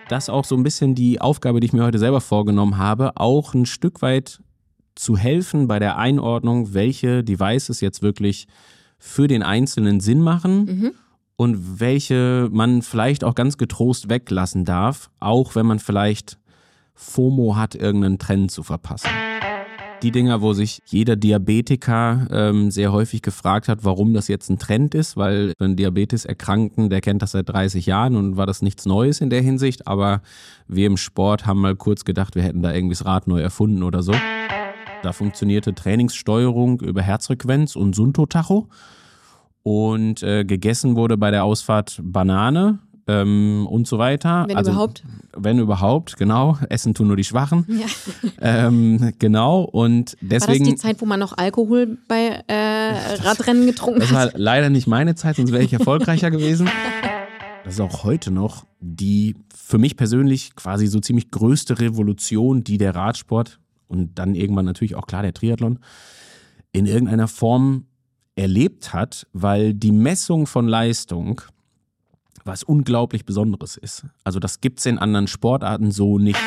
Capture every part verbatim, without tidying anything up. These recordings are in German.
das ist auch so ein bisschen die Aufgabe, die ich mir heute selber vorgenommen habe, auch ein Stück weit zu helfen bei der Einordnung, welche Devices jetzt wirklich für den Einzelnen Sinn machen mhm. und welche man vielleicht auch ganz getrost weglassen darf, auch wenn man vielleicht FOMO hat, irgendeinen Trend zu verpassen. Die Dinger, wo sich jeder Diabetiker ähm, sehr häufig gefragt hat, warum das jetzt ein Trend ist, weil ein Diabetes-Erkrankten, der kennt das seit dreißig Jahren und war das nichts Neues in der Hinsicht, aber wir im Sport haben mal kurz gedacht, wir hätten da irgendwie das Rad neu erfunden oder so. Da funktionierte Trainingssteuerung über Herzfrequenz und Sunto-Tacho und äh, gegessen wurde bei der Ausfahrt Banane. Ähm, und so weiter. Wenn also, überhaupt. Wenn überhaupt, genau. Essen tun nur die Schwachen. Ja. Ähm, genau. Und deswegen. War das die Zeit, wo man noch Alkohol bei äh, Radrennen getrunken das, das hat? war leider nicht meine Zeit, sonst wäre ich erfolgreicher gewesen. Das ist auch heute noch die für mich persönlich quasi so ziemlich größte Revolution, die der Radsport und dann irgendwann natürlich auch klar der Triathlon in irgendeiner Form erlebt hat, weil die Messung von Leistung was unglaublich Besonderes ist. Also das gibt's in anderen Sportarten so nicht.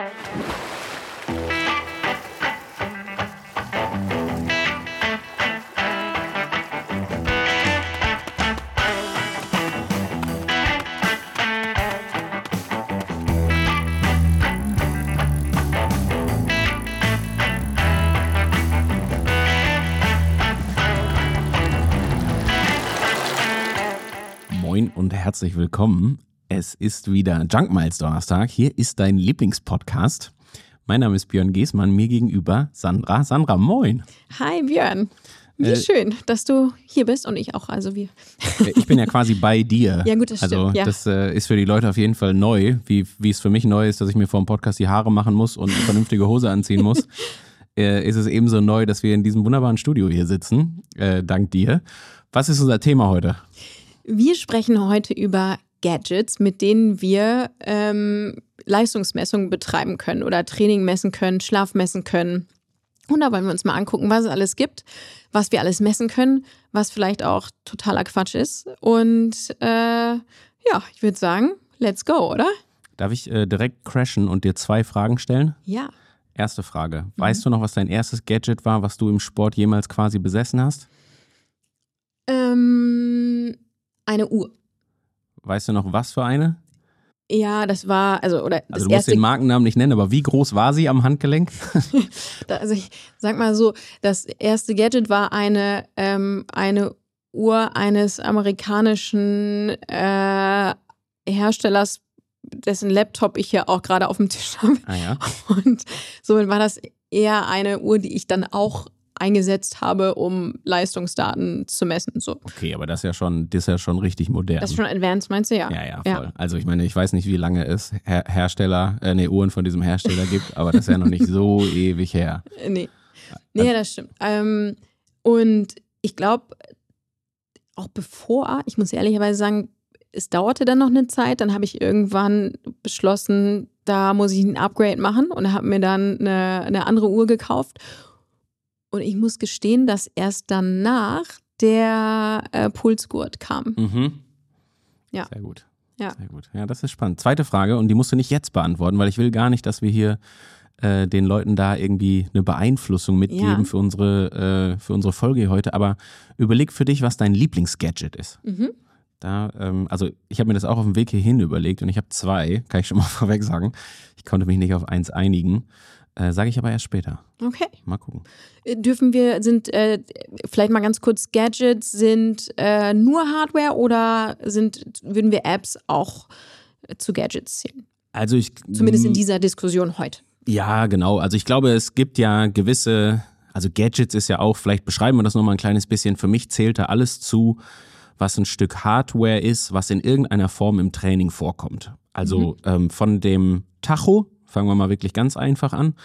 Moin und herzlich willkommen. Es ist wieder Junk Miles Donnerstag. Hier ist dein Lieblingspodcast. Mein Name ist Björn Geßmann, mir gegenüber Sandra. Sandra, moin. Hi Björn. Wie äh, schön, dass du hier bist und ich auch, also wir. Ich bin ja quasi bei dir. Ja gut, das also, stimmt. Ja. Das äh, ist für die Leute auf jeden Fall neu, wie, wie es für mich neu ist, dass ich mir vor dem Podcast die Haare machen muss und eine vernünftige Hose anziehen muss. äh, ist es ebenso neu, dass wir in diesem wunderbaren Studio hier sitzen, äh, dank dir. Was ist unser Thema heute? Wir sprechen heute über Gadgets, mit denen wir ähm, Leistungsmessungen betreiben können oder Training messen können, Schlaf messen können. Und da wollen wir uns mal angucken, was es alles gibt, was wir alles messen können, was vielleicht auch totaler Quatsch ist. Und äh, ja, ich würde sagen, let's go, oder? Darf ich äh, direkt crashen und dir zwei Fragen stellen? Ja. Erste Frage. Weißt mhm. du noch, was dein erstes Gadget war, was du im Sport jemals quasi besessen hast? Ähm... Eine Uhr. Weißt du noch, was für eine? Ja, das war, also, oder. Das also, du musst den Markennamen nicht nennen, aber wie groß war sie am Handgelenk? Also, ich sag mal so, das erste Gadget war eine, ähm, eine Uhr eines amerikanischen äh, Herstellers, dessen Laptop ich ja auch gerade auf dem Tisch habe. Ah, ja. Und somit war das eher eine Uhr, die ich dann auch eingesetzt habe, um Leistungsdaten zu messen. So. Okay, aber das ist ja schon, das ist ja schon richtig modern. Das ist schon advanced, meinst du? Ja. Ja, ja, voll. Ja. Also ich meine, ich weiß nicht, wie lange es Her- Hersteller, äh, nee, Uhren von diesem Hersteller gibt, aber das ist ja noch nicht so ewig her. Nee, nee, also, das stimmt. Ähm, und ich glaube, auch bevor, ich muss ehrlicherweise sagen, es dauerte dann noch eine Zeit, dann habe ich irgendwann beschlossen, da muss ich ein Upgrade machen und habe mir dann eine, eine andere Uhr gekauft. Und ich muss gestehen, dass erst danach der äh, Pulsgurt kam. Mhm. Ja. Sehr gut. Ja. Sehr gut. Ja, das ist spannend. Zweite Frage, und die musst du nicht jetzt beantworten, weil ich will gar nicht, dass wir hier äh, den Leuten da irgendwie eine Beeinflussung mitgeben ja. für unsere, äh, für unsere Folge hier heute. Aber überleg für dich, was dein Lieblingsgadget ist. Mhm. Da, ähm, also ich habe mir das auch auf dem Weg hierhin überlegt und ich habe zwei, kann ich schon mal vorweg sagen. Ich konnte mich nicht auf eins einigen. Äh, Sage ich aber erst später. Okay. Mal gucken. Dürfen wir, sind äh, vielleicht mal ganz kurz, Gadgets sind äh, nur Hardware oder sind, würden wir Apps auch äh, zu Gadgets zählen? Also ich... Zumindest in dieser Diskussion heute. Ja, genau. Also ich glaube, es gibt ja gewisse, also Gadgets ist ja auch, vielleicht beschreiben wir das nochmal ein kleines bisschen. Für mich zählt da alles zu, was ein Stück Hardware ist, was in irgendeiner Form im Training vorkommt. Also mhm. ähm, von dem Tacho, fangen wir mal wirklich ganz einfach an,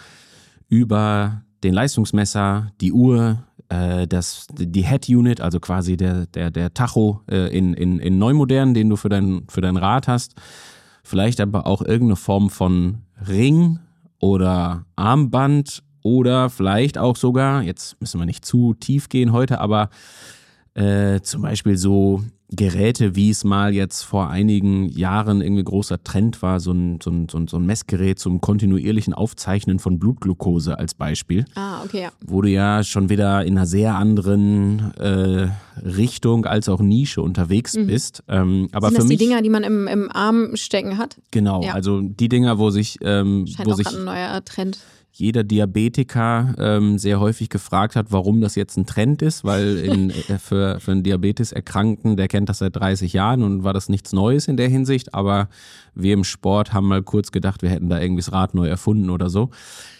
über den Leistungsmesser, die Uhr, äh, das, die Head-Unit, also quasi der, der, der Tacho äh, in, in, in Neumodern, den du für dein, für dein Rad hast. Vielleicht aber auch irgendeine Form von Ring oder Armband oder vielleicht auch sogar, jetzt müssen wir nicht zu tief gehen heute, aber äh, zum Beispiel so Geräte, wie es mal jetzt vor einigen Jahren irgendwie großer Trend war, so ein, so ein, so ein, so ein Messgerät zum kontinuierlichen Aufzeichnen von Blutglucose als Beispiel. Ah, okay, ja. Wo du ja schon wieder in einer sehr anderen äh, Richtung als auch Nische unterwegs mhm. bist. Ähm, aber Sind für das mich, die Dinger, die man im, im Arm stecken hat? Genau, ja. Also die Dinger, wo sich, ähm, Scheint wo auch sich ein neuer Trend. jeder Diabetiker ähm, sehr häufig gefragt hat, warum das jetzt ein Trend ist, weil in, äh, für, für einen Diabetes-Erkrankten, der kennt das seit dreißig Jahren und war das nichts Neues in der Hinsicht, aber wir im Sport haben mal kurz gedacht, wir hätten da irgendwie das Rad neu erfunden oder so.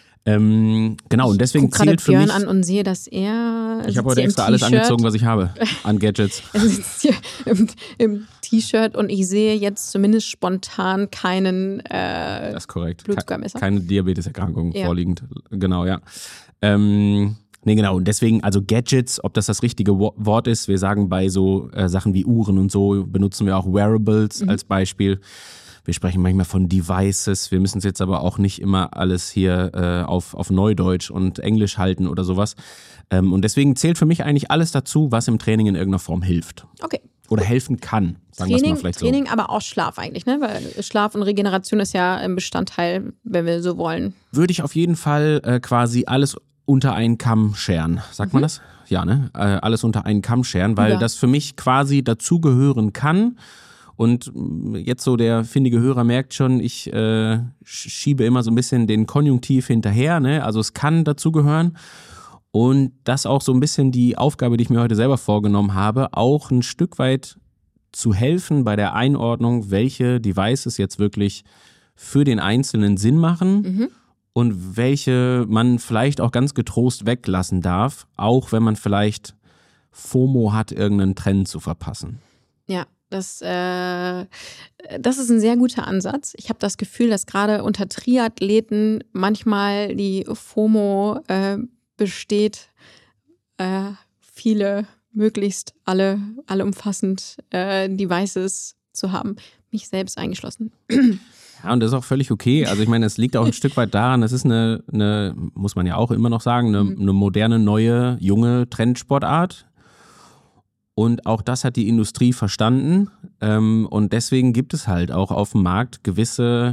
Ähm, genau, und deswegen ich guck zählt für Björn mich... an und sehe, dass er... Ich habe heute extra alles angezogen, was ich habe an Gadgets. Er sitzt hier im, im T-Shirt und ich sehe jetzt zumindest spontan keinen äh, das ist korrekt. Blutzuckermesser. Keine Diabeteserkrankung ja. vorliegend. Genau, ja. Ähm, nee, genau. Und deswegen, also Gadgets, ob das das richtige Wort ist, wir sagen bei so äh, Sachen wie Uhren und so, benutzen wir auch Wearables mhm. als Beispiel. Wir sprechen manchmal von Devices. Wir müssen es jetzt aber auch nicht immer alles hier äh, auf, auf Neudeutsch und Englisch halten oder sowas. Ähm, und deswegen zählt für mich eigentlich alles dazu, was im Training in irgendeiner Form hilft. Okay. Oder helfen kann, sagen wir es mal vielleicht so. Training, aber auch Schlaf eigentlich, ne? Weil Schlaf und Regeneration ist ja ein Bestandteil, wenn wir so wollen. Würde ich auf jeden Fall äh, quasi alles unter einen Kamm scheren. Sagt mhm. man das? Ja, ne? Äh, alles unter einen Kamm scheren, weil ja. das für mich quasi dazugehören kann. Und jetzt so der findige Hörer merkt schon, ich äh, schiebe immer so ein bisschen den Konjunktiv hinterher, ne? Also es kann dazugehören. Und das auch so ein bisschen die Aufgabe, die ich mir heute selber vorgenommen habe, auch ein Stück weit zu helfen bei der Einordnung, welche Devices jetzt wirklich für den Einzelnen Sinn machen mhm. und welche man vielleicht auch ganz getrost weglassen darf, auch wenn man vielleicht FOMO hat, irgendeinen Trend zu verpassen. Ja. Das, äh, das ist ein sehr guter Ansatz. Ich habe das Gefühl, dass gerade unter Triathleten manchmal die FOMO äh, besteht, äh, viele, möglichst alle, alle umfassend äh, Devices zu haben. Mich selbst eingeschlossen. Ja, und das ist auch völlig okay. Also ich meine, es liegt auch ein Stück weit daran, das ist eine, eine, muss man ja auch immer noch sagen, eine, eine moderne, neue, junge Trendsportart. Und auch das hat die Industrie verstanden. Und deswegen gibt es halt auch auf dem Markt gewisse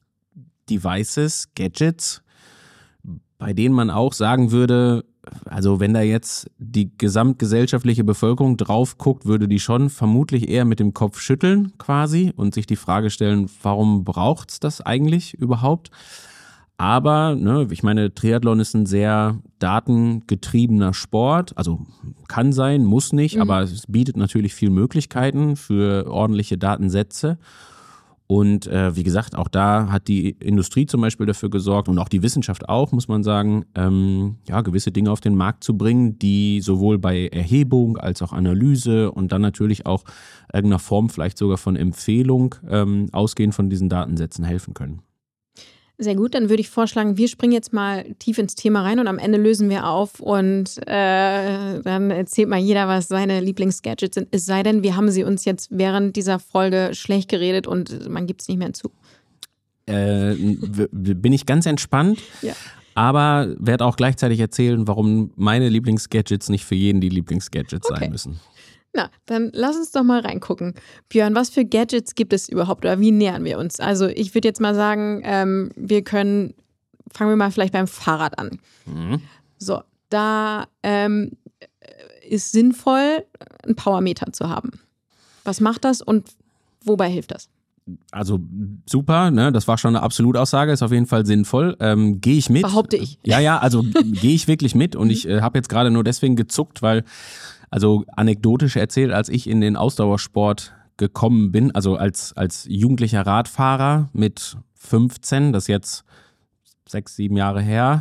Devices, Gadgets, bei denen man auch sagen würde, also wenn da jetzt die gesamtgesellschaftliche Bevölkerung drauf guckt, würde die schon vermutlich eher mit dem Kopf schütteln quasi und sich die Frage stellen, warum braucht es das eigentlich überhaupt? Aber, ne, ich meine, Triathlon ist ein sehr datengetriebener Sport. Also kann sein, muss nicht, mhm. aber es bietet natürlich viele Möglichkeiten für ordentliche Datensätze. Und äh, wie gesagt, auch da hat die Industrie zum Beispiel dafür gesorgt und auch die Wissenschaft auch, muss man sagen, ähm, ja, gewisse Dinge auf den Markt zu bringen, die sowohl bei Erhebung als auch Analyse und dann natürlich auch irgendeiner Form vielleicht sogar von Empfehlung ähm, ausgehend von diesen Datensätzen helfen können. Sehr gut, dann würde ich vorschlagen, wir springen jetzt mal tief ins Thema rein und am Ende lösen wir auf und äh, dann erzählt mal jeder, was seine Lieblingsgadgets sind. Es sei denn, wir haben sie uns jetzt während dieser Folge schlecht geredet und man gibt es nicht mehr zu. Äh, bin ich ganz entspannt, ja. aber werde auch gleichzeitig erzählen, warum meine Lieblingsgadgets nicht für jeden die Lieblingsgadgets okay. sein müssen. Na, dann lass uns doch mal reingucken. Björn, was für Gadgets gibt es überhaupt oder wie nähern wir uns? Also ich würde jetzt mal sagen, ähm, wir können, fangen wir mal vielleicht beim Fahrrad an. Mhm. So, da ähm, ist sinnvoll, einen Powermeter zu haben. Was macht das und wobei hilft das? Also super, ne? Das war schon eine Absolutaussage, ist auf jeden Fall sinnvoll. Ähm, gehe ich mit? Behaupte ich. Ja, ja, also gehe ich wirklich mit und ich äh, habe jetzt gerade nur deswegen gezuckt, weil Also anekdotisch erzählt, als ich in den Ausdauersport gekommen bin, also als, als jugendlicher Radfahrer mit fünfzehn, das ist jetzt sechs, sieben Jahre her,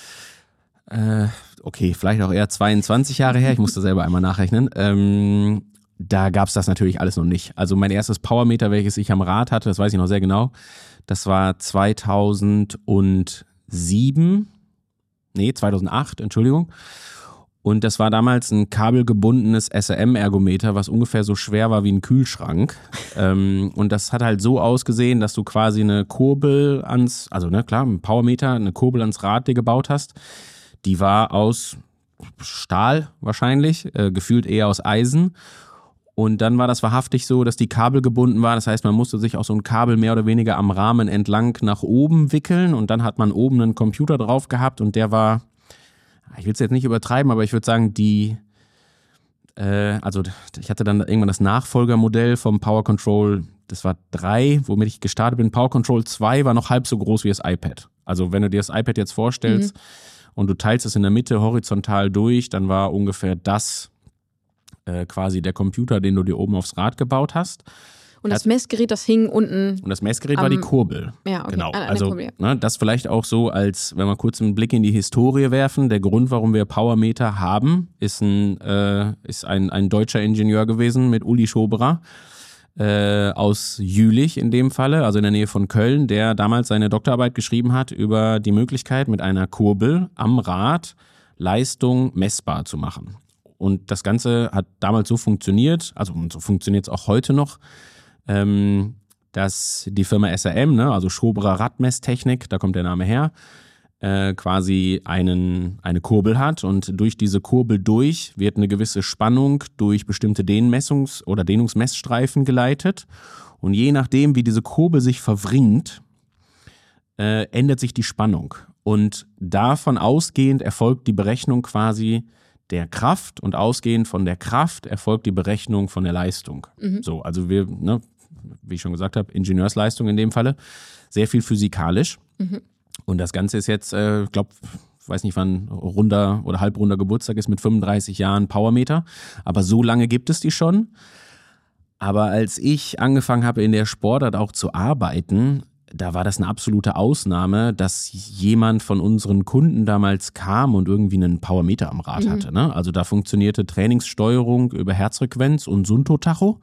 äh, okay, vielleicht auch eher zweiundzwanzig Jahre her, ich musste selber einmal nachrechnen, ähm, da gab es das natürlich alles noch nicht. Also mein erstes Powermeter, welches ich am Rad hatte, das weiß ich noch sehr genau, das war zweitausendsieben, nee, zweitausendacht, Entschuldigung. Und das war damals ein kabelgebundenes S R M-Ergometer, was ungefähr so schwer war wie ein Kühlschrank. ähm, und das hat halt so ausgesehen, dass du quasi eine Kurbel ans, also ne, klar, ein Powermeter, eine Kurbel ans Rad dir gebaut hast. Die war aus Stahl wahrscheinlich, äh, gefühlt eher aus Eisen. Und dann war das wahrhaftig so, dass die Kabel gebunden waren. Das heißt, man musste sich auch so ein Kabel mehr oder weniger am Rahmen entlang nach oben wickeln. Und dann hat man oben einen Computer drauf gehabt und der war, ich will es jetzt nicht übertreiben, aber ich würde sagen, die, äh, also ich hatte dann irgendwann das Nachfolgermodell vom Power Control, das war drei, womit ich gestartet bin. Power Control zwei war noch halb so groß wie das iPad. Also wenn du dir das iPad jetzt vorstellst mhm. und du teilst es in der Mitte horizontal durch, dann war ungefähr das Äh, quasi der Computer, den du dir oben aufs Rad gebaut hast. Und das Messgerät, das hing unten. Und das Messgerät um, war die Kurbel. Ja, okay. Genau. An, an also Kurbel, ja. ne, das vielleicht auch so, als wenn wir kurz einen Blick in die Historie werfen. Der Grund, warum wir Powermeter haben, ist ein, äh, ist ein, ein deutscher Ingenieur gewesen mit Uli Schoberer äh, aus Jülich in dem Falle, also in der Nähe von Köln, der damals seine Doktorarbeit geschrieben hat über die Möglichkeit, mit einer Kurbel am Rad Leistung messbar zu machen. Und das Ganze hat damals so funktioniert, also so funktioniert es auch heute noch, ähm, dass die Firma S R M, ne, also Schoberer Radmesstechnik, da kommt der Name her, äh, quasi einen, eine Kurbel hat und durch diese Kurbel durch wird eine gewisse Spannung durch bestimmte Dehnmessungs- oder Dehnungsmessstreifen geleitet. Und je nachdem, wie diese Kurbel sich verwringt, äh, ändert sich die Spannung. Und davon ausgehend erfolgt die Berechnung quasi der Kraft und ausgehend von der Kraft erfolgt die Berechnung von der Leistung. Mhm. So, also wir, ne, wie ich schon gesagt habe, Ingenieursleistung in dem Falle, sehr viel physikalisch. Mhm. Und das Ganze ist jetzt, äh, ich glaube, ich weiß nicht, wann runder oder halbrunder Geburtstag ist mit fünfunddreißig Jahren Powermeter, aber so lange gibt es die schon. Aber als ich angefangen habe, in der Sportart auch zu arbeiten, da war das eine absolute Ausnahme, dass jemand von unseren Kunden damals kam und irgendwie einen Powermeter am Rad mhm. hatte. Ne? Also da funktionierte Trainingssteuerung über Herzfrequenz und Suntotacho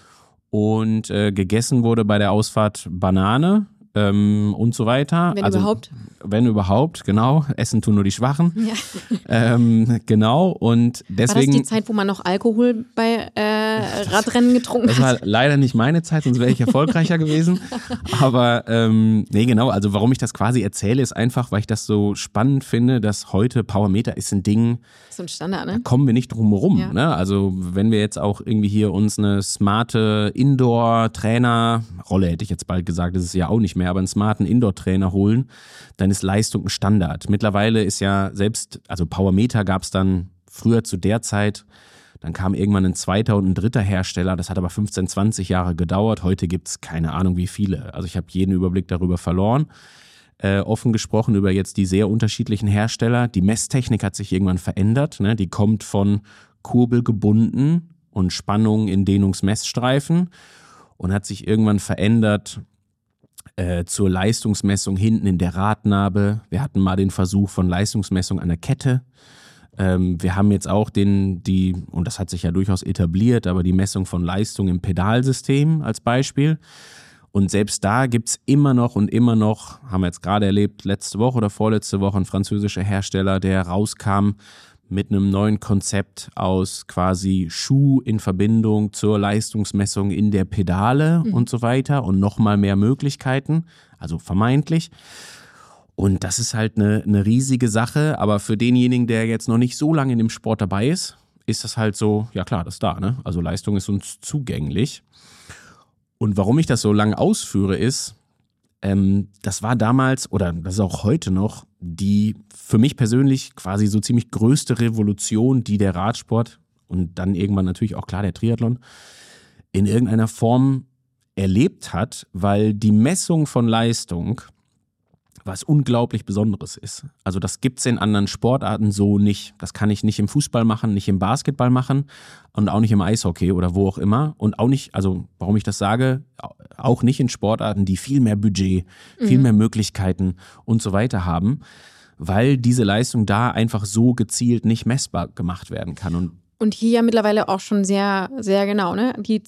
und äh, gegessen wurde bei der Ausfahrt Banane ähm, und so weiter. Wenn also, überhaupt. Wenn überhaupt, genau. Essen tun nur die Schwachen. Ja. Ähm, genau und deswegen. War das die Zeit, wo man noch Alkohol bei äh, Radrennen getrunken hat? Das war leider nicht meine Zeit, sonst wäre ich erfolgreicher gewesen. Aber ähm, nee, genau, also warum ich das quasi erzähle, ist einfach, weil ich das so spannend finde, dass heute Powermeter ist ein Ding, so ein Standard, ne? Da kommen wir nicht drum herum. Ja. Ne? Also wenn wir jetzt auch irgendwie hier uns eine smarte Indoor-Trainer, Rolle hätte ich jetzt bald gesagt, das ist ja auch nicht mehr, aber einen smarten Indoor-Trainer holen, dann ist Leistung ein Standard. Mittlerweile ist ja selbst, also Powermeter gab es dann früher zu der Zeit, dann kam irgendwann ein zweiter und ein dritter Hersteller, das hat aber fünfzehn, zwanzig Jahre gedauert. Heute gibt es keine Ahnung wie viele. Also ich habe jeden Überblick darüber verloren. Äh, offen gesprochen über jetzt die sehr unterschiedlichen Hersteller. Die Messtechnik hat sich irgendwann verändert. Ne? Die kommt von Kurbel gebunden und Spannung in Dehnungsmessstreifen und hat sich irgendwann verändert äh, zur Leistungsmessung hinten in der Radnabe. Wir hatten mal den Versuch von Leistungsmessung an der Kette. Ähm, wir haben jetzt auch den, die, und das hat sich ja durchaus etabliert, aber die Messung von Leistung im Pedalsystem als Beispiel. Und selbst da gibt es immer noch und immer noch, haben wir jetzt gerade erlebt, letzte Woche oder vorletzte Woche, ein französischer Hersteller, der rauskam mit einem neuen Konzept aus quasi Schuh in Verbindung zur Leistungsmessung in der Pedale mhm. und so weiter und nochmal mehr Möglichkeiten, also vermeintlich. Und das ist halt eine, eine riesige Sache, aber für denjenigen, der jetzt noch nicht so lange in dem Sport dabei ist, ist das halt so, ja klar, das ist da, ne? Also Leistung ist uns zugänglich. Und warum ich das so lange ausführe, ist, ähm, das war damals, oder das ist auch heute noch, die für mich persönlich quasi so ziemlich größte Revolution, die der Radsport und dann irgendwann natürlich auch klar der Triathlon in irgendeiner Form erlebt hat, weil die Messung von Leistung was unglaublich Besonderes ist. Also das gibt es in anderen Sportarten so nicht. Das kann ich nicht im Fußball machen, nicht im Basketball machen und auch nicht im Eishockey oder wo auch immer. Und auch nicht, also warum ich das sage, auch nicht in Sportarten, die viel mehr Budget, viel mhm. mehr Möglichkeiten und so weiter haben, weil diese Leistung da einfach so gezielt nicht messbar gemacht werden kann. Und, und hier ja mittlerweile auch schon sehr, sehr genau, ne? Die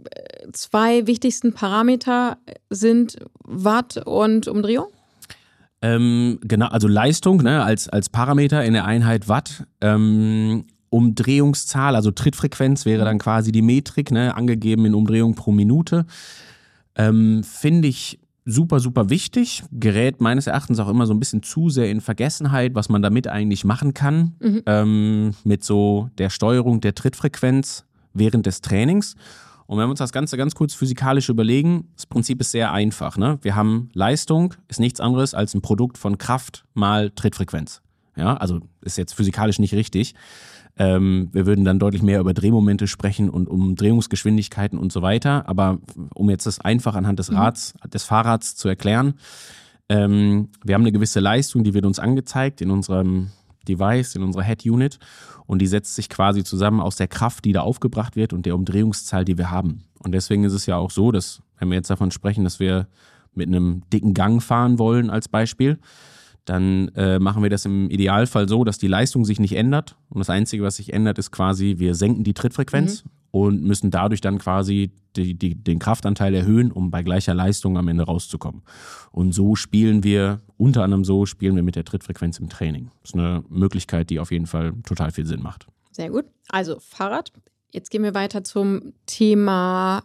zwei wichtigsten Parameter sind Watt und Umdrehung. Ähm, genau, also Leistung, ne, als, als Parameter in der Einheit Watt. Ähm, Umdrehungszahl, also Trittfrequenz wäre dann quasi die Metrik, ne, angegeben in Umdrehung pro Minute. Ähm, finde ich super, super wichtig. Gerät meines Erachtens auch immer so ein bisschen zu sehr in Vergessenheit, was man damit eigentlich machen kann. Mhm. Ähm, mit so der Steuerung der Trittfrequenz, während des Trainings. Und wenn wir uns das Ganze ganz kurz physikalisch überlegen, das Prinzip ist sehr einfach. Ne? Wir haben Leistung, ist nichts anderes als ein Produkt von Kraft mal Trittfrequenz. Ja, also ist jetzt physikalisch nicht richtig. Ähm, wir würden dann deutlich mehr über Drehmomente sprechen und um Drehungsgeschwindigkeiten und so weiter. Aber um jetzt das einfach anhand des Rads, mhm. des Fahrrads zu erklären, ähm, wir haben eine gewisse Leistung, die wird uns angezeigt in unserem Device, in unserer Head-Unit, und die setzt sich quasi zusammen aus der Kraft, die da aufgebracht wird, und der Umdrehungszahl, die wir haben. Und deswegen ist es ja auch so, dass, wenn wir jetzt davon sprechen, dass wir mit einem dicken Gang fahren wollen als Beispiel, dann äh, machen wir das im Idealfall so, dass die Leistung sich nicht ändert. Und das Einzige, was sich ändert, ist quasi, wir senken die Trittfrequenz mhm. und müssen dadurch dann quasi die, die, den Kraftanteil erhöhen, um bei gleicher Leistung am Ende rauszukommen. Und so spielen wir, unter anderem so, spielen wir mit der Trittfrequenz im Training. Das ist eine Möglichkeit, die auf jeden Fall total viel Sinn macht. Sehr gut. Also Fahrrad. Jetzt gehen wir weiter zum Thema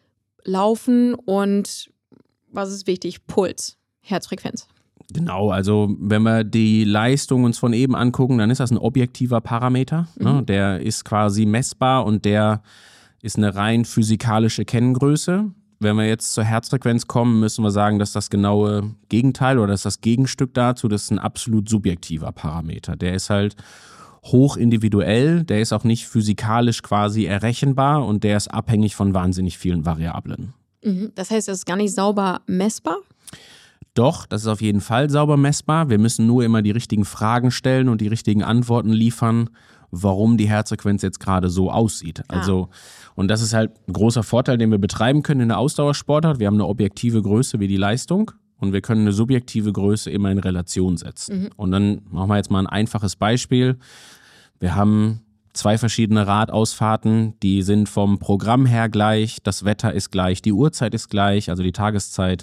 Laufen und was ist wichtig? Puls, Herzfrequenz. Genau, also wenn wir die Leistung uns von eben angucken, dann ist das ein objektiver Parameter. Mhm. Ne? Der ist quasi messbar und der ist eine rein physikalische Kenngröße. Wenn wir jetzt zur Herzfrequenz kommen, müssen wir sagen, dass das genaue Gegenteil oder das, das Gegenstück dazu, das ist ein absolut subjektiver Parameter. Der ist halt hoch individuell, der ist auch nicht physikalisch quasi errechenbar und der ist abhängig von wahnsinnig vielen Variablen. Mhm. Das heißt, das ist gar nicht sauber messbar? Doch, das ist auf jeden Fall sauber messbar. Wir müssen nur immer die richtigen Fragen stellen und die richtigen Antworten liefern, warum die Herzfrequenz jetzt gerade so aussieht. Ah. Also, und das ist halt ein großer Vorteil, den wir betreiben können in der Ausdauersportart. Wir haben eine objektive Größe wie die Leistung und wir können eine subjektive Größe immer in Relation setzen. Mhm. Und dann machen wir jetzt mal ein einfaches Beispiel. Wir haben zwei verschiedene Radausfahrten, die sind vom Programm her gleich, das Wetter ist gleich, die Uhrzeit ist gleich, also die Tageszeit.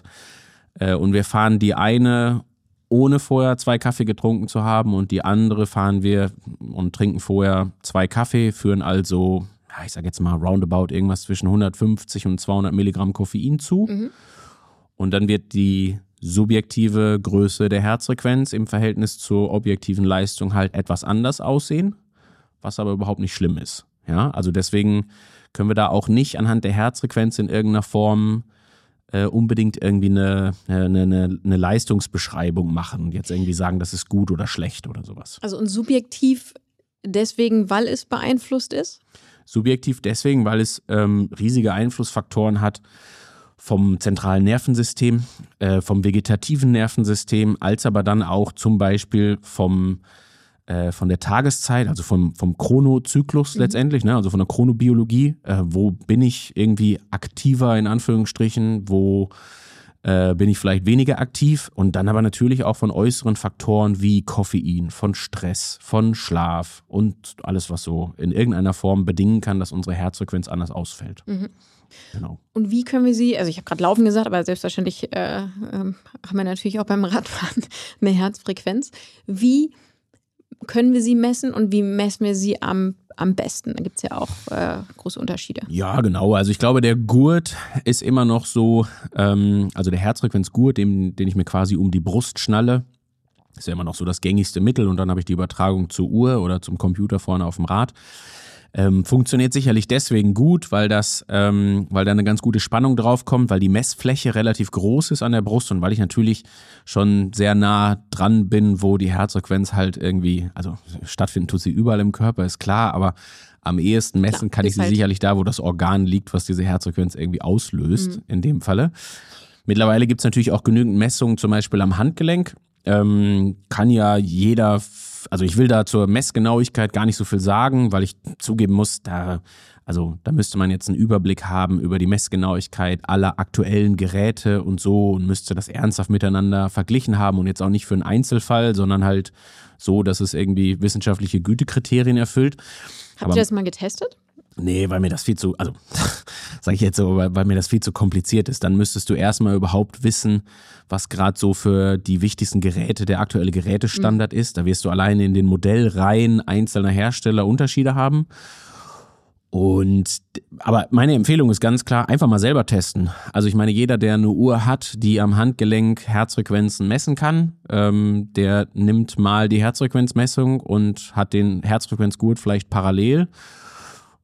Und wir fahren die eine, ohne vorher zwei Kaffee getrunken zu haben, und die andere fahren wir und trinken vorher zwei Kaffee, führen also, ja, ich sage jetzt mal roundabout irgendwas zwischen hundertfünfzig und zweihundert Milligramm Koffein zu. Mhm. Und dann wird die subjektive Größe der Herzfrequenz im Verhältnis zur objektiven Leistung halt etwas anders aussehen, was aber überhaupt nicht schlimm ist. Ja, also deswegen können wir da auch nicht anhand der Herzfrequenz in irgendeiner Form Äh, unbedingt irgendwie eine, eine, eine, eine Leistungsbeschreibung machen und jetzt irgendwie sagen, das ist gut oder schlecht oder sowas. Also und subjektiv deswegen, weil es beeinflusst ist? Subjektiv deswegen, weil es ähm, riesige Einflussfaktoren hat vom zentralen Nervensystem, äh, vom vegetativen Nervensystem, als aber dann auch zum Beispiel vom Äh, von der Tageszeit, also vom, vom Chronozyklus mhm. letztendlich, ne? Also von der Chronobiologie, äh, wo bin ich irgendwie aktiver in Anführungsstrichen, wo äh, bin ich vielleicht weniger aktiv, und dann aber natürlich auch von äußeren Faktoren wie Koffein, von Stress, von Schlaf und alles, was so in irgendeiner Form bedingen kann, dass unsere Herzfrequenz anders ausfällt. Mhm. Genau. Und wie können wir sie, also ich habe gerade Laufen gesagt, aber selbstverständlich äh, äh, haben wir natürlich auch beim Radfahren eine Herzfrequenz. Wie können wir sie messen und wie messen wir sie am, am besten? Da gibt es ja auch äh, große Unterschiede. Ja, genau. Also ich glaube, der Gurt ist immer noch so, ähm, also der Herzfrequenzgurt, den, den ich mir quasi um die Brust schnalle, ist ja immer noch so das gängigste Mittel, und dann habe ich die Übertragung zur Uhr oder zum Computer vorne auf dem Rad. Ähm, funktioniert sicherlich deswegen gut, weil das, ähm, weil da eine ganz gute Spannung drauf kommt, weil die Messfläche relativ groß ist an der Brust und weil ich natürlich schon sehr nah dran bin, wo die Herzfrequenz halt irgendwie, also stattfinden tut sie überall im Körper, ist klar, aber am ehesten messen klar, kann ich sie halt sicherlich da, wo das Organ liegt, was diese Herzfrequenz irgendwie auslöst, mhm. in dem Falle. Mittlerweile gibt es natürlich auch genügend Messungen, zum Beispiel am Handgelenk. Ähm, kann ja jeder, also ich will da zur Messgenauigkeit gar nicht so viel sagen, weil ich zugeben muss, da, also da müsste man jetzt einen Überblick haben über die Messgenauigkeit aller aktuellen Geräte und so und müsste das ernsthaft miteinander verglichen haben und jetzt auch nicht für einen Einzelfall, sondern halt so, dass es irgendwie wissenschaftliche Gütekriterien erfüllt. Habt Aber, ihr das mal getestet? Nee, weil mir das viel zu, also sage ich jetzt so, weil, weil mir das viel zu kompliziert ist. Dann müsstest du erstmal überhaupt wissen, was gerade so für die wichtigsten Geräte der aktuelle Gerätestandard mhm. ist. Da wirst du alleine in den Modellreihen einzelner Hersteller Unterschiede haben. Und aber meine Empfehlung ist ganz klar, einfach mal selber testen. Also ich meine, jeder, der eine Uhr hat, die am Handgelenk Herzfrequenzen messen kann, ähm, der nimmt mal die Herzfrequenzmessung und hat den Herzfrequenzgurt vielleicht parallel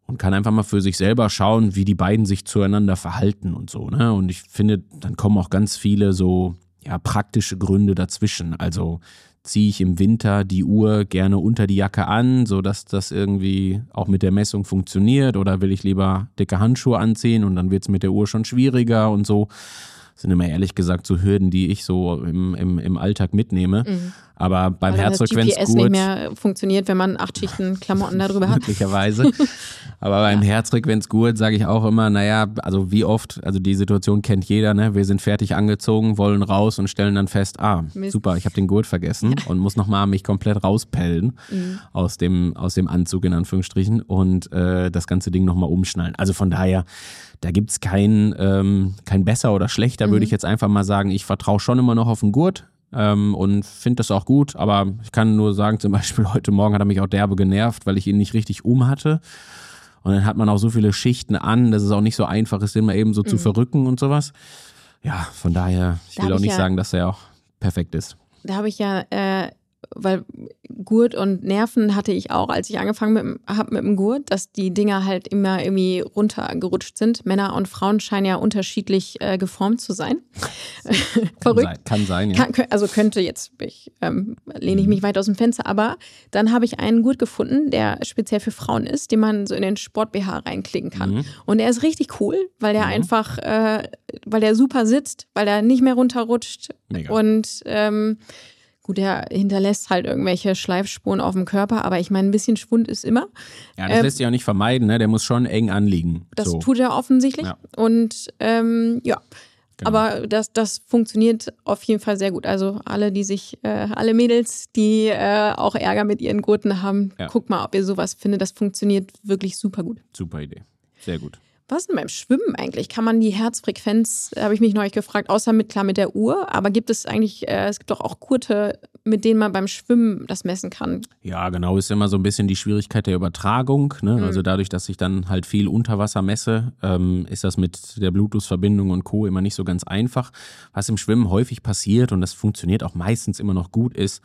und kann einfach mal für sich selber schauen, wie die beiden sich zueinander verhalten und so. Ne? Und ich finde, dann kommen auch ganz viele so ja, praktische Gründe dazwischen. Also ziehe ich im Winter die Uhr gerne unter die Jacke an, sodass das irgendwie auch mit der Messung funktioniert, oder will ich lieber dicke Handschuhe anziehen und dann wird es mit der Uhr schon schwieriger und so. Das sind immer ehrlich gesagt so Hürden, die ich so im, im, im Alltag mitnehme. Mhm. Aber beim Herzfrequenzgurt... das G P S nicht mehr funktioniert, wenn man acht Schichten Klamotten darüber hat. Möglicherweise. Aber beim ja. Herzfrequenzgurt sage ich auch immer, naja, also wie oft, also die Situation kennt jeder, ne? Wir sind fertig angezogen, wollen raus und stellen dann fest, ah, Mist. super, ich habe den Gurt vergessen ja. und muss nochmal mich komplett rauspellen mhm. aus dem, aus dem Anzug in Anführungsstrichen und äh, das ganze Ding nochmal umschnallen. Also von daher, da gibt es kein, ähm, kein besser oder schlechter, mhm. würde ich jetzt einfach mal sagen, ich vertraue schon immer noch auf den Gurt. Ähm, und finde das auch gut, aber ich kann nur sagen, zum Beispiel heute Morgen hat er mich auch derbe genervt, weil ich ihn nicht richtig um hatte und dann hat man auch so viele Schichten an, dass es auch nicht so einfach ist, den mal eben so mhm. zu verrücken und sowas. Ja, von daher, ich da will auch nicht ja, sagen, dass er auch perfekt ist. Da habe ich ja, äh, weil Gurt und Nerven hatte ich auch, als ich angefangen habe mit dem Gurt, dass die Dinger halt immer irgendwie runtergerutscht sind. Männer und Frauen scheinen ja unterschiedlich äh, geformt zu sein. Verrückt. Kann sein, kann sein, ja. Kann, also könnte jetzt, ich, ähm, lehne ich mich weit aus dem Fenster, aber dann habe ich einen Gurt gefunden, der speziell für Frauen ist, den man so in den Sport-B H reinklicken kann. Mhm. Und der ist richtig cool, weil der mhm. einfach, äh, weil der super sitzt, weil der nicht mehr runterrutscht. Mega. Und ähm, gut, der hinterlässt halt irgendwelche Schleifspuren auf dem Körper, aber ich meine, ein bisschen Schwund ist immer. Ja, das ähm, lässt sich auch nicht vermeiden, ne? Der muss schon eng anliegen. Das so. tut er offensichtlich. Ja. Und ähm, ja, genau. aber das, das funktioniert auf jeden Fall sehr gut. Also alle, die sich, äh, alle Mädels, die äh, auch Ärger mit ihren Gurten haben, ja. guck mal, ob ihr sowas findet. Das funktioniert wirklich super gut. Super Idee, sehr gut. Was ist denn beim Schwimmen eigentlich? Kann man die Herzfrequenz, habe ich mich neulich gefragt, außer mit, klar mit der Uhr, aber gibt es eigentlich, äh, es gibt doch auch Gurte, mit denen man beim Schwimmen das messen kann? Ja, genau, ist immer so ein bisschen die Schwierigkeit der Übertragung, ne? Mhm. Also dadurch, dass ich dann halt viel unter Wasser messe, ähm, ist das mit der Bluetooth-Verbindung und Co. immer nicht so ganz einfach. Was im Schwimmen häufig passiert, und das funktioniert auch meistens immer noch gut, ist,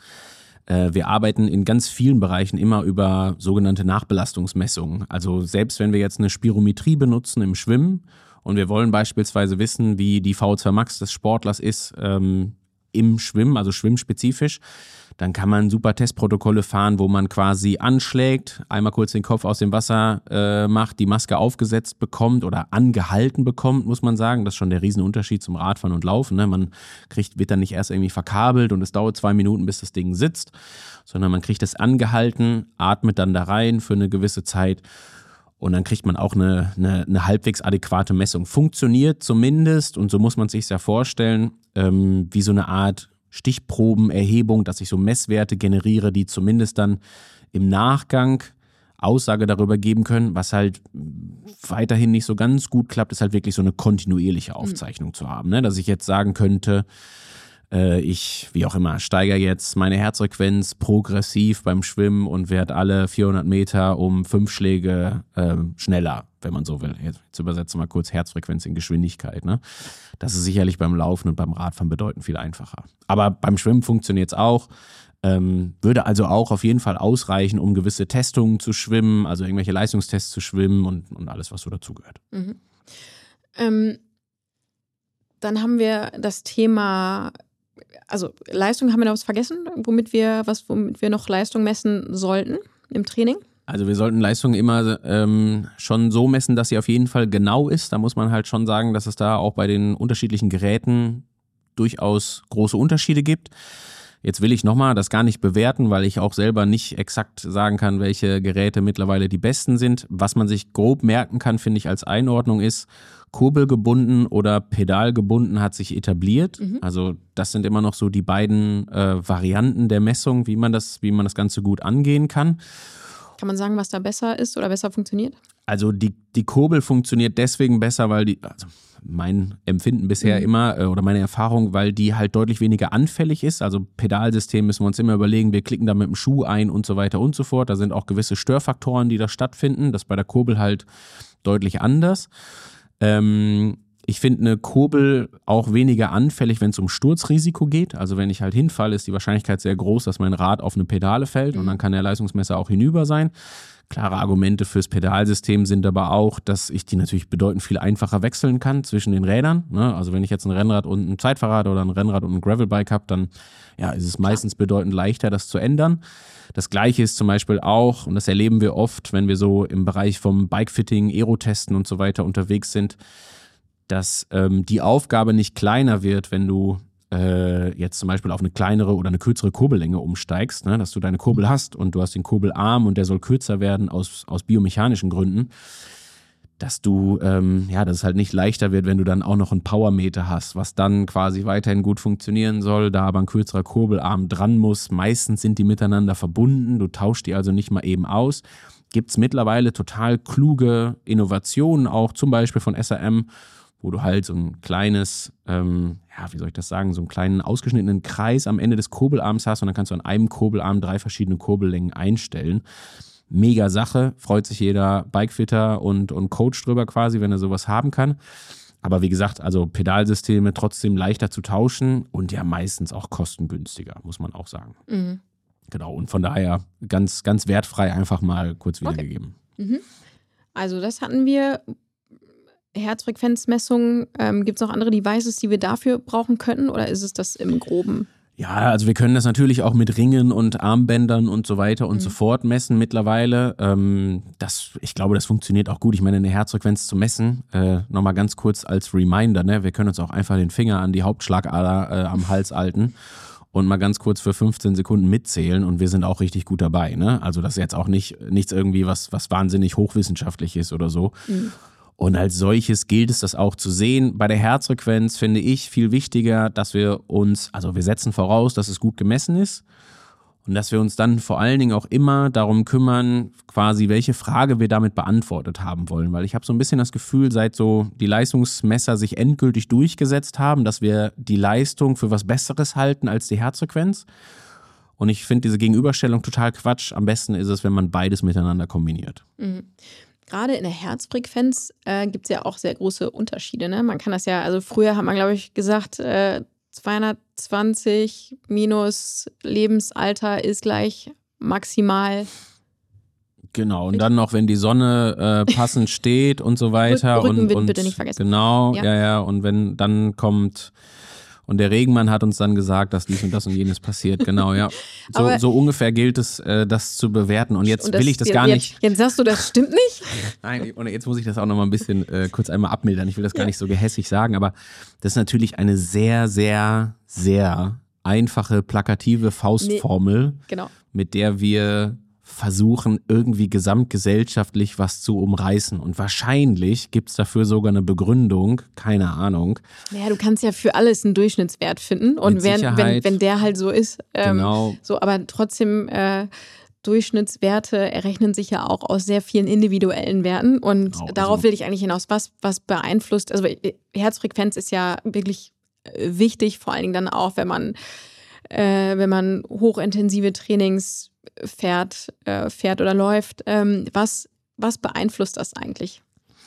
wir arbeiten in ganz vielen Bereichen immer über sogenannte Nachbelastungsmessungen. Also selbst wenn wir jetzt eine Spirometrie benutzen im Schwimmen und wir wollen beispielsweise wissen, wie die V O zwei Max des Sportlers ist ähm, im Schwimmen, also schwimmspezifisch, dann kann man super Testprotokolle fahren, wo man quasi anschlägt, einmal kurz den Kopf aus dem Wasser äh, macht, die Maske aufgesetzt bekommt oder angehalten bekommt, muss man sagen. Das ist schon der Riesenunterschied zum Radfahren und Laufen. Ne? Man kriegt, wird dann nicht erst irgendwie verkabelt und es dauert zwei Minuten, bis das Ding sitzt, sondern man kriegt es angehalten, atmet dann da rein für eine gewisse Zeit und dann kriegt man auch eine, eine, eine halbwegs adäquate Messung. Funktioniert zumindest, und so muss man es sich ja vorstellen, ähm, wie so eine Art Stichprobenerhebung, dass ich so Messwerte generiere, die zumindest dann im Nachgang Aussage darüber geben können. Was halt weiterhin nicht so ganz gut klappt, ist halt wirklich so eine kontinuierliche Aufzeichnung mhm. zu haben. Ne? Dass ich jetzt sagen könnte, äh, ich, wie auch immer, steigere jetzt meine Herzfrequenz progressiv beim Schwimmen und werde alle vierhundert Meter um fünf Schläge äh, schneller, wenn man so will. Jetzt, jetzt übersetze mal kurz Herzfrequenz in Geschwindigkeit. Ne? Das ist sicherlich beim Laufen und beim Radfahren bedeutend viel einfacher. Aber beim Schwimmen funktioniert es auch. Ähm, würde also auch auf jeden Fall ausreichen, um gewisse Testungen zu schwimmen, also irgendwelche Leistungstests zu schwimmen und, und alles, was so dazugehört. Mhm. Ähm, dann haben wir das Thema, also Leistung, haben wir noch was vergessen, womit wir, was, womit wir noch Leistung messen sollten im Training? Also wir sollten Leistung immer ähm, schon so messen, dass sie auf jeden Fall genau ist. Da muss man halt schon sagen, dass es da auch bei den unterschiedlichen Geräten durchaus große Unterschiede gibt. Jetzt will ich nochmal das gar nicht bewerten, weil ich auch selber nicht exakt sagen kann, welche Geräte mittlerweile die besten sind. Was man sich grob merken kann, finde ich, als Einordnung ist, kurbelgebunden oder pedalgebunden hat sich etabliert. Mhm. Also das sind immer noch so die beiden äh, Varianten der Messung, wie man das, wie man das Ganze gut angehen kann. Kann man sagen, was da besser ist oder besser funktioniert? Also die, die Kurbel funktioniert deswegen besser, weil die, also mein Empfinden bisher mhm. immer äh, oder meine Erfahrung, weil die halt deutlich weniger anfällig ist. Also Pedalsystem müssen wir uns immer überlegen, wir klicken da mit dem Schuh ein und so weiter und so fort. Da sind auch gewisse Störfaktoren, die da stattfinden. Das ist bei der Kurbel halt deutlich anders. Ähm, ich finde eine Kurbel auch weniger anfällig, wenn es um Sturzrisiko geht. Also wenn ich halt hinfalle, ist die Wahrscheinlichkeit sehr groß, dass mein Rad auf eine Pedale fällt und dann kann der Leistungsmesser auch hinüber sein. Klare Argumente fürs Pedalsystem sind aber auch, dass ich die natürlich bedeutend viel einfacher wechseln kann zwischen den Rädern. Ne? Also wenn ich jetzt ein Rennrad und ein Zeitfahrrad oder ein Rennrad und ein Gravelbike habe, dann ja, ist es meistens bedeutend leichter, das zu ändern. Das Gleiche ist zum Beispiel auch, und das erleben wir oft, wenn wir so im Bereich vom Bikefitting, Aerotesten und so weiter unterwegs sind, dass ähm, die Aufgabe nicht kleiner wird, wenn du äh, jetzt zum Beispiel auf eine kleinere oder eine kürzere Kurbellänge umsteigst, ne? Dass du deine Kurbel hast und du hast den Kurbelarm und der soll kürzer werden aus, aus biomechanischen Gründen, dass du, ähm, ja, dass es halt nicht leichter wird, wenn du dann auch noch einen Powermeter hast, was dann quasi weiterhin gut funktionieren soll, da aber ein kürzerer Kurbelarm dran muss. Meistens sind die miteinander verbunden, du tauschst die also nicht mal eben aus. Gibt es mittlerweile total kluge Innovationen, auch zum Beispiel von S R M, wo du halt so ein kleines, ähm, ja, wie soll ich das sagen, so einen kleinen ausgeschnittenen Kreis am Ende des Kurbelarms hast und dann kannst du an einem Kurbelarm drei verschiedene Kurbellängen einstellen. Mega Sache, freut sich jeder Bikefitter und, und Coach drüber quasi, wenn er sowas haben kann. Aber wie gesagt, also Pedalsysteme trotzdem leichter zu tauschen und ja meistens auch kostengünstiger, muss man auch sagen. Mhm. Genau, und von daher ganz, ganz wertfrei einfach mal kurz wiedergegeben. Okay. Mhm. Also das hatten wir. Herzfrequenzmessungen, ähm, gibt es noch andere Devices, die wir dafür brauchen könnten oder ist es das im Groben? Ja, also wir können das natürlich auch mit Ringen und Armbändern und so weiter und mhm. so fort messen mittlerweile. Ähm, das, ich glaube, das funktioniert auch gut. Ich meine, eine Herzfrequenz zu messen, äh, nochmal ganz kurz als Reminder, ne? Wir können uns auch einfach den Finger an die Hauptschlagader äh, am Hals halten und mal ganz kurz für fünfzehn Sekunden mitzählen und wir sind auch richtig gut dabei. Ne? Also das ist jetzt auch nicht nichts irgendwie, was, was wahnsinnig hochwissenschaftlich ist oder so. Mhm. Und als solches gilt es, das auch zu sehen. Bei der Herzfrequenz finde ich viel wichtiger, dass wir uns, also wir setzen voraus, dass es gut gemessen ist und dass wir uns dann vor allen Dingen auch immer darum kümmern, quasi welche Frage wir damit beantwortet haben wollen. Weil ich habe so ein bisschen das Gefühl, seit so die Leistungsmesser sich endgültig durchgesetzt haben, dass wir die Leistung für was Besseres halten als die Herzfrequenz. Und ich finde diese Gegenüberstellung total Quatsch. Am besten ist es, wenn man beides miteinander kombiniert. Mhm. Gerade in der Herzfrequenz äh, gibt es ja auch sehr große Unterschiede. Ne? Man kann das ja, also früher hat man, glaube ich, gesagt, äh, zweihundertzwanzig minus Lebensalter ist gleich maximal. Genau, und dann noch, wenn die Sonne äh, passend steht und so weiter. Rückenwind und, und bitte nicht vergessen. Genau, ja. ja, ja. Und wenn dann kommt, und der Regenmann hat uns dann gesagt, dass dies und das und jenes passiert. Genau, ja. So, so ungefähr gilt es, äh, das zu bewerten. Und jetzt und das, will ich das gar jetzt, nicht. Jetzt sagst du, das stimmt nicht? Nein, und jetzt muss ich das auch noch mal ein bisschen äh, kurz einmal abmildern. Ich will das gar nicht so gehässig sagen, aber das ist natürlich eine sehr, sehr, sehr einfache, plakative Faustformel, nee, genau. mit der wir versuchen, irgendwie gesamtgesellschaftlich was zu umreißen. Und wahrscheinlich gibt es dafür sogar eine Begründung, keine Ahnung. Naja, du kannst ja für alles einen Durchschnittswert finden. Und wenn, wenn, wenn der halt so ist, ähm, genau. so, aber trotzdem äh, Durchschnittswerte errechnen sich ja auch aus sehr vielen individuellen Werten. Und oh, darauf also. will ich eigentlich hinaus. Was, was beeinflusst, also Herzfrequenz ist ja wirklich wichtig, vor allen Dingen dann auch, wenn man, äh, wenn man hochintensive Trainings fährt, äh, fährt oder läuft. Ähm, was, was beeinflusst das eigentlich?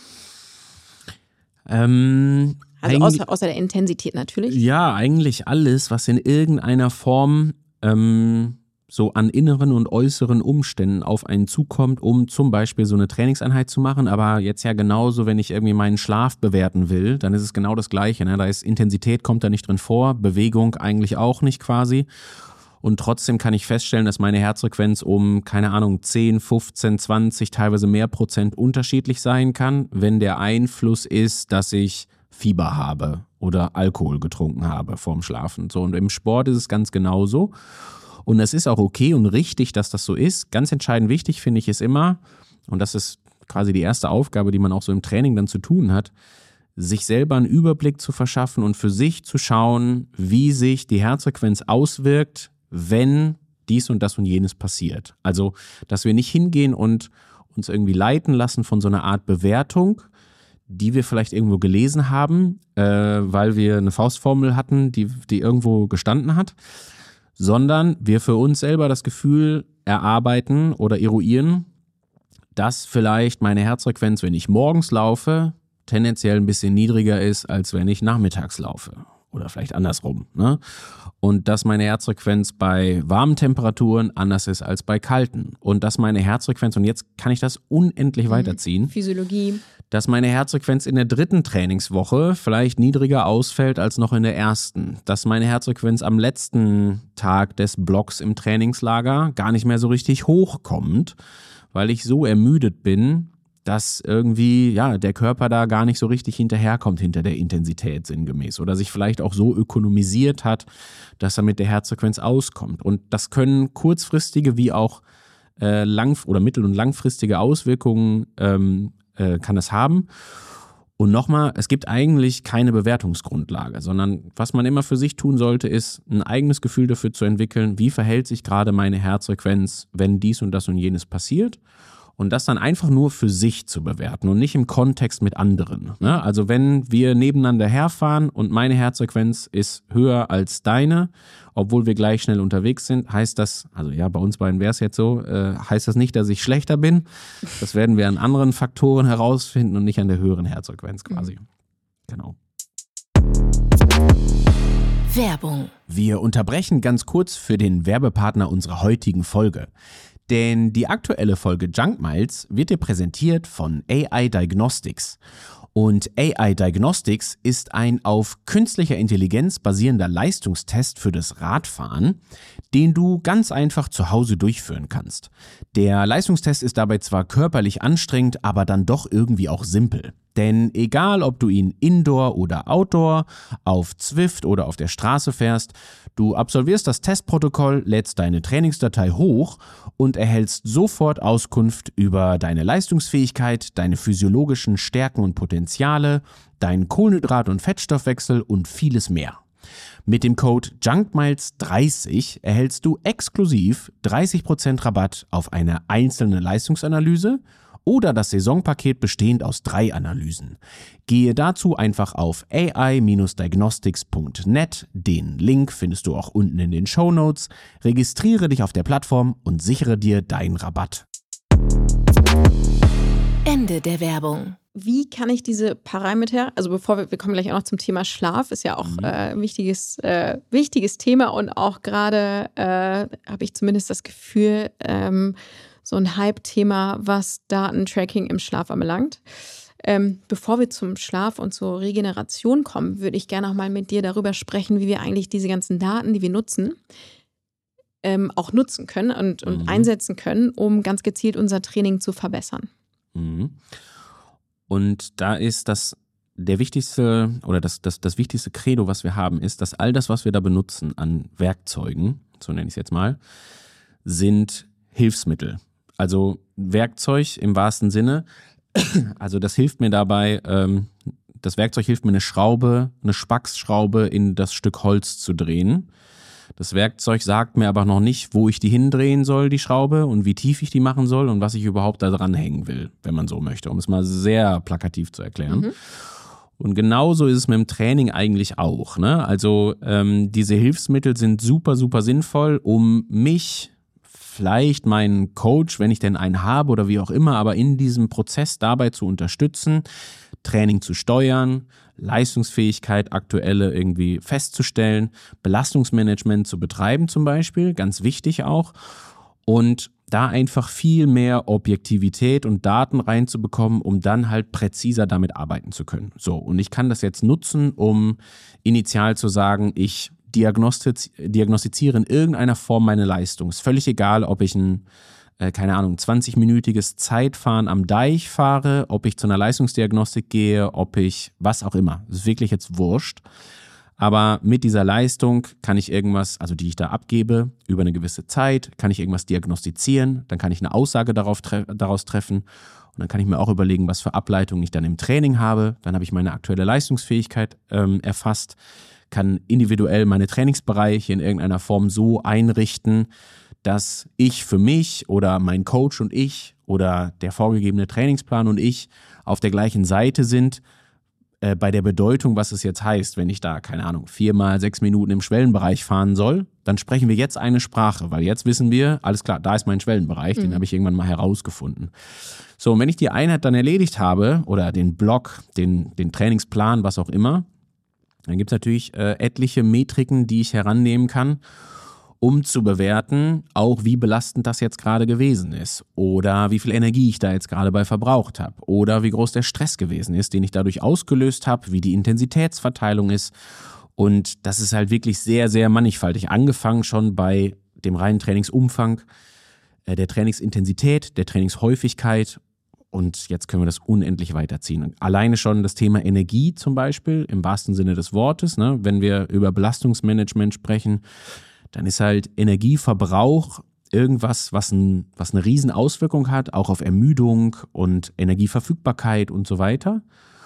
Ähm, also außer, außer der Intensität natürlich. Ja, eigentlich alles, was in irgendeiner Form ähm, so an inneren und äußeren Umständen auf einen zukommt, um zum Beispiel so eine Trainingseinheit zu machen. Aber jetzt ja genauso, wenn ich irgendwie meinen Schlaf bewerten will, dann ist es genau das Gleiche. Ne? Da ist Intensität, kommt da nicht drin vor, Bewegung eigentlich auch nicht quasi. Und trotzdem kann ich feststellen, dass meine Herzfrequenz um, keine Ahnung, zehn, fünfzehn, zwanzig, teilweise mehr Prozent unterschiedlich sein kann, wenn der Einfluss ist, dass ich Fieber habe oder Alkohol getrunken habe vorm Schlafen. So, und im Sport ist es ganz genauso. Und es ist auch okay und richtig, dass das so ist. Ganz entscheidend wichtig finde ich es immer, und das ist quasi die erste Aufgabe, die man auch so im Training dann zu tun hat, sich selber einen Überblick zu verschaffen und für sich zu schauen, wie sich die Herzfrequenz auswirkt, wenn dies und das und jenes passiert. Also, dass wir nicht hingehen und uns irgendwie leiten lassen von so einer Art Bewertung, die wir vielleicht irgendwo gelesen haben, äh, weil wir eine Faustformel hatten, die, die irgendwo gestanden hat, sondern wir für uns selber das Gefühl erarbeiten oder eruieren, dass vielleicht meine Herzfrequenz, wenn ich morgens laufe, tendenziell ein bisschen niedriger ist, als wenn ich nachmittags laufe. Oder vielleicht andersrum. Ne? Und dass meine Herzfrequenz bei warmen Temperaturen anders ist als bei kalten. Und dass meine Herzfrequenz, und jetzt kann ich das unendlich mhm. weiterziehen. Physiologie. Dass meine Herzfrequenz in der dritten Trainingswoche vielleicht niedriger ausfällt als noch in der ersten. Dass meine Herzfrequenz am letzten Tag des Blocks im Trainingslager gar nicht mehr so richtig hochkommt, weil ich so ermüdet bin, dass irgendwie ja der Körper da gar nicht so richtig hinterherkommt hinter der Intensität sinngemäß oder sich vielleicht auch so ökonomisiert hat, dass er mit der Herzfrequenz auskommt. Und das können kurzfristige wie auch äh, lang- oder mittel- und langfristige Auswirkungen ähm, äh, kann es haben. Und nochmal, es gibt eigentlich keine Bewertungsgrundlage, sondern was man immer für sich tun sollte, ist ein eigenes Gefühl dafür zu entwickeln, wie verhält sich gerade meine Herzfrequenz, wenn dies und das und jenes passiert. Und das dann einfach nur für sich zu bewerten und nicht im Kontext mit anderen. Ne? Also wenn wir nebeneinander herfahren und meine Herzfrequenz ist höher als deine, obwohl wir gleich schnell unterwegs sind, heißt das, also ja, bei uns beiden wäre es jetzt so, äh, heißt das nicht, dass ich schlechter bin. Das werden wir an anderen Faktoren herausfinden und nicht an der höheren Herzfrequenz quasi. Mhm. Genau. Werbung. Wir unterbrechen ganz kurz für den Werbepartner unserer heutigen Folge. Denn die aktuelle Folge Junk Miles wird dir präsentiert von A I Diagnostics. Und A I Diagnostics ist ein auf künstlicher Intelligenz basierender Leistungstest für das Radfahren, den du ganz einfach zu Hause durchführen kannst. Der Leistungstest ist dabei zwar körperlich anstrengend, aber dann doch irgendwie auch simpel. Denn egal, ob du ihn Indoor oder Outdoor, auf Zwift oder auf der Straße fährst, du absolvierst das Testprotokoll, lädst deine Trainingsdatei hoch und erhältst sofort Auskunft über deine Leistungsfähigkeit, deine physiologischen Stärken und Potenziale, deinen Kohlenhydrat- und Fettstoffwechsel und vieles mehr. Mit dem Code JUNKMILES dreißig erhältst du exklusiv dreißig Prozent Rabatt auf eine einzelne Leistungsanalyse oder das Saisonpaket bestehend aus drei Analysen. Gehe dazu einfach auf A I Diagnostics Punkt net, den Link findest du auch unten in den Shownotes, registriere dich auf der Plattform und sichere dir deinen Rabatt. Ende der Werbung. Wie kann ich diese Parameter, also bevor wir, wir kommen gleich auch noch zum Thema Schlaf, ist ja auch mhm. äh, ein wichtiges, äh, wichtiges Thema und auch gerade äh, habe ich zumindest das Gefühl, ähm, so ein Hype-Thema, was Datentracking im Schlaf anbelangt. Ähm, bevor wir zum Schlaf und zur Regeneration kommen, würde ich gerne auch mal mit dir darüber sprechen, wie wir eigentlich diese ganzen Daten, die wir nutzen, ähm, auch nutzen können und, und mhm. einsetzen können, um ganz gezielt unser Training zu verbessern. Mhm. Und da ist das der wichtigste oder das, das, das wichtigste Credo, was wir haben, ist, dass all das, was wir da benutzen an Werkzeugen, so nenne ich es jetzt mal, sind Hilfsmittel. Also Werkzeug im wahrsten Sinne, also das hilft mir dabei, ähm, das Werkzeug hilft mir eine Schraube, eine Spacksschraube in das Stück Holz zu drehen. Das Werkzeug sagt mir aber noch nicht, wo ich die hindrehen soll, die Schraube, und wie tief ich die machen soll und was ich überhaupt da dran hängen will, wenn man so möchte, um es mal sehr plakativ zu erklären. Mhm. Und genauso ist es mit dem Training eigentlich auch. Ne? Also ähm, diese Hilfsmittel sind super, super sinnvoll, um mich, vielleicht meinen Coach, wenn ich denn einen habe oder wie auch immer, aber in diesem Prozess dabei zu unterstützen, Training zu steuern, Leistungsfähigkeit aktuelle irgendwie festzustellen, Belastungsmanagement zu betreiben zum Beispiel, ganz wichtig auch, und da einfach viel mehr Objektivität und Daten reinzubekommen, um dann halt präziser damit arbeiten zu können. So, und ich kann das jetzt nutzen, um initial zu sagen, ich diagnostiz- diagnostiziere in irgendeiner Form meine Leistung. Ist völlig egal, ob ich ein Äh, keine Ahnung, zwanzig-minütiges Zeitfahren am Deich fahre, ob ich zu einer Leistungsdiagnostik gehe, ob ich, was auch immer. Das ist wirklich jetzt wurscht. Aber mit dieser Leistung kann ich irgendwas, also die ich da abgebe, über eine gewisse Zeit, kann ich irgendwas diagnostizieren, dann kann ich eine Aussage darauf tre- daraus treffen und dann kann ich mir auch überlegen, was für Ableitungen ich dann im Training habe. Dann habe ich meine aktuelle Leistungsfähigkeit ähm, erfasst, kann individuell meine Trainingsbereiche in irgendeiner Form so einrichten, dass ich für mich oder mein Coach und ich oder der vorgegebene Trainingsplan und ich auf der gleichen Seite sind, äh, bei der Bedeutung, was es jetzt heißt, wenn ich da, keine Ahnung, viermal sechs Minuten im Schwellenbereich fahren soll, dann sprechen wir jetzt eine Sprache, weil jetzt wissen wir, alles klar, da ist mein Schwellenbereich, mhm. den habe ich irgendwann mal herausgefunden. So, und wenn ich die Einheit dann erledigt habe oder den Block, den, den Trainingsplan, was auch immer, dann gibt es natürlich äh, etliche Metriken, die ich herannehmen kann, um zu bewerten, auch wie belastend das jetzt gerade gewesen ist oder wie viel Energie ich da jetzt gerade bei verbraucht habe oder wie groß der Stress gewesen ist, den ich dadurch ausgelöst habe, wie die Intensitätsverteilung ist. Und das ist halt wirklich sehr, sehr mannigfaltig. Angefangen schon bei dem reinen Trainingsumfang, äh, der Trainingsintensität, der Trainingshäufigkeit. Und jetzt können wir das unendlich weiterziehen. Alleine schon das Thema Energie zum Beispiel, im wahrsten Sinne des Wortes, ne? Wenn wir über Belastungsmanagement sprechen, dann ist halt Energieverbrauch irgendwas, was, ein, was eine riesen Auswirkung hat, auch auf Ermüdung und Energieverfügbarkeit und so weiter.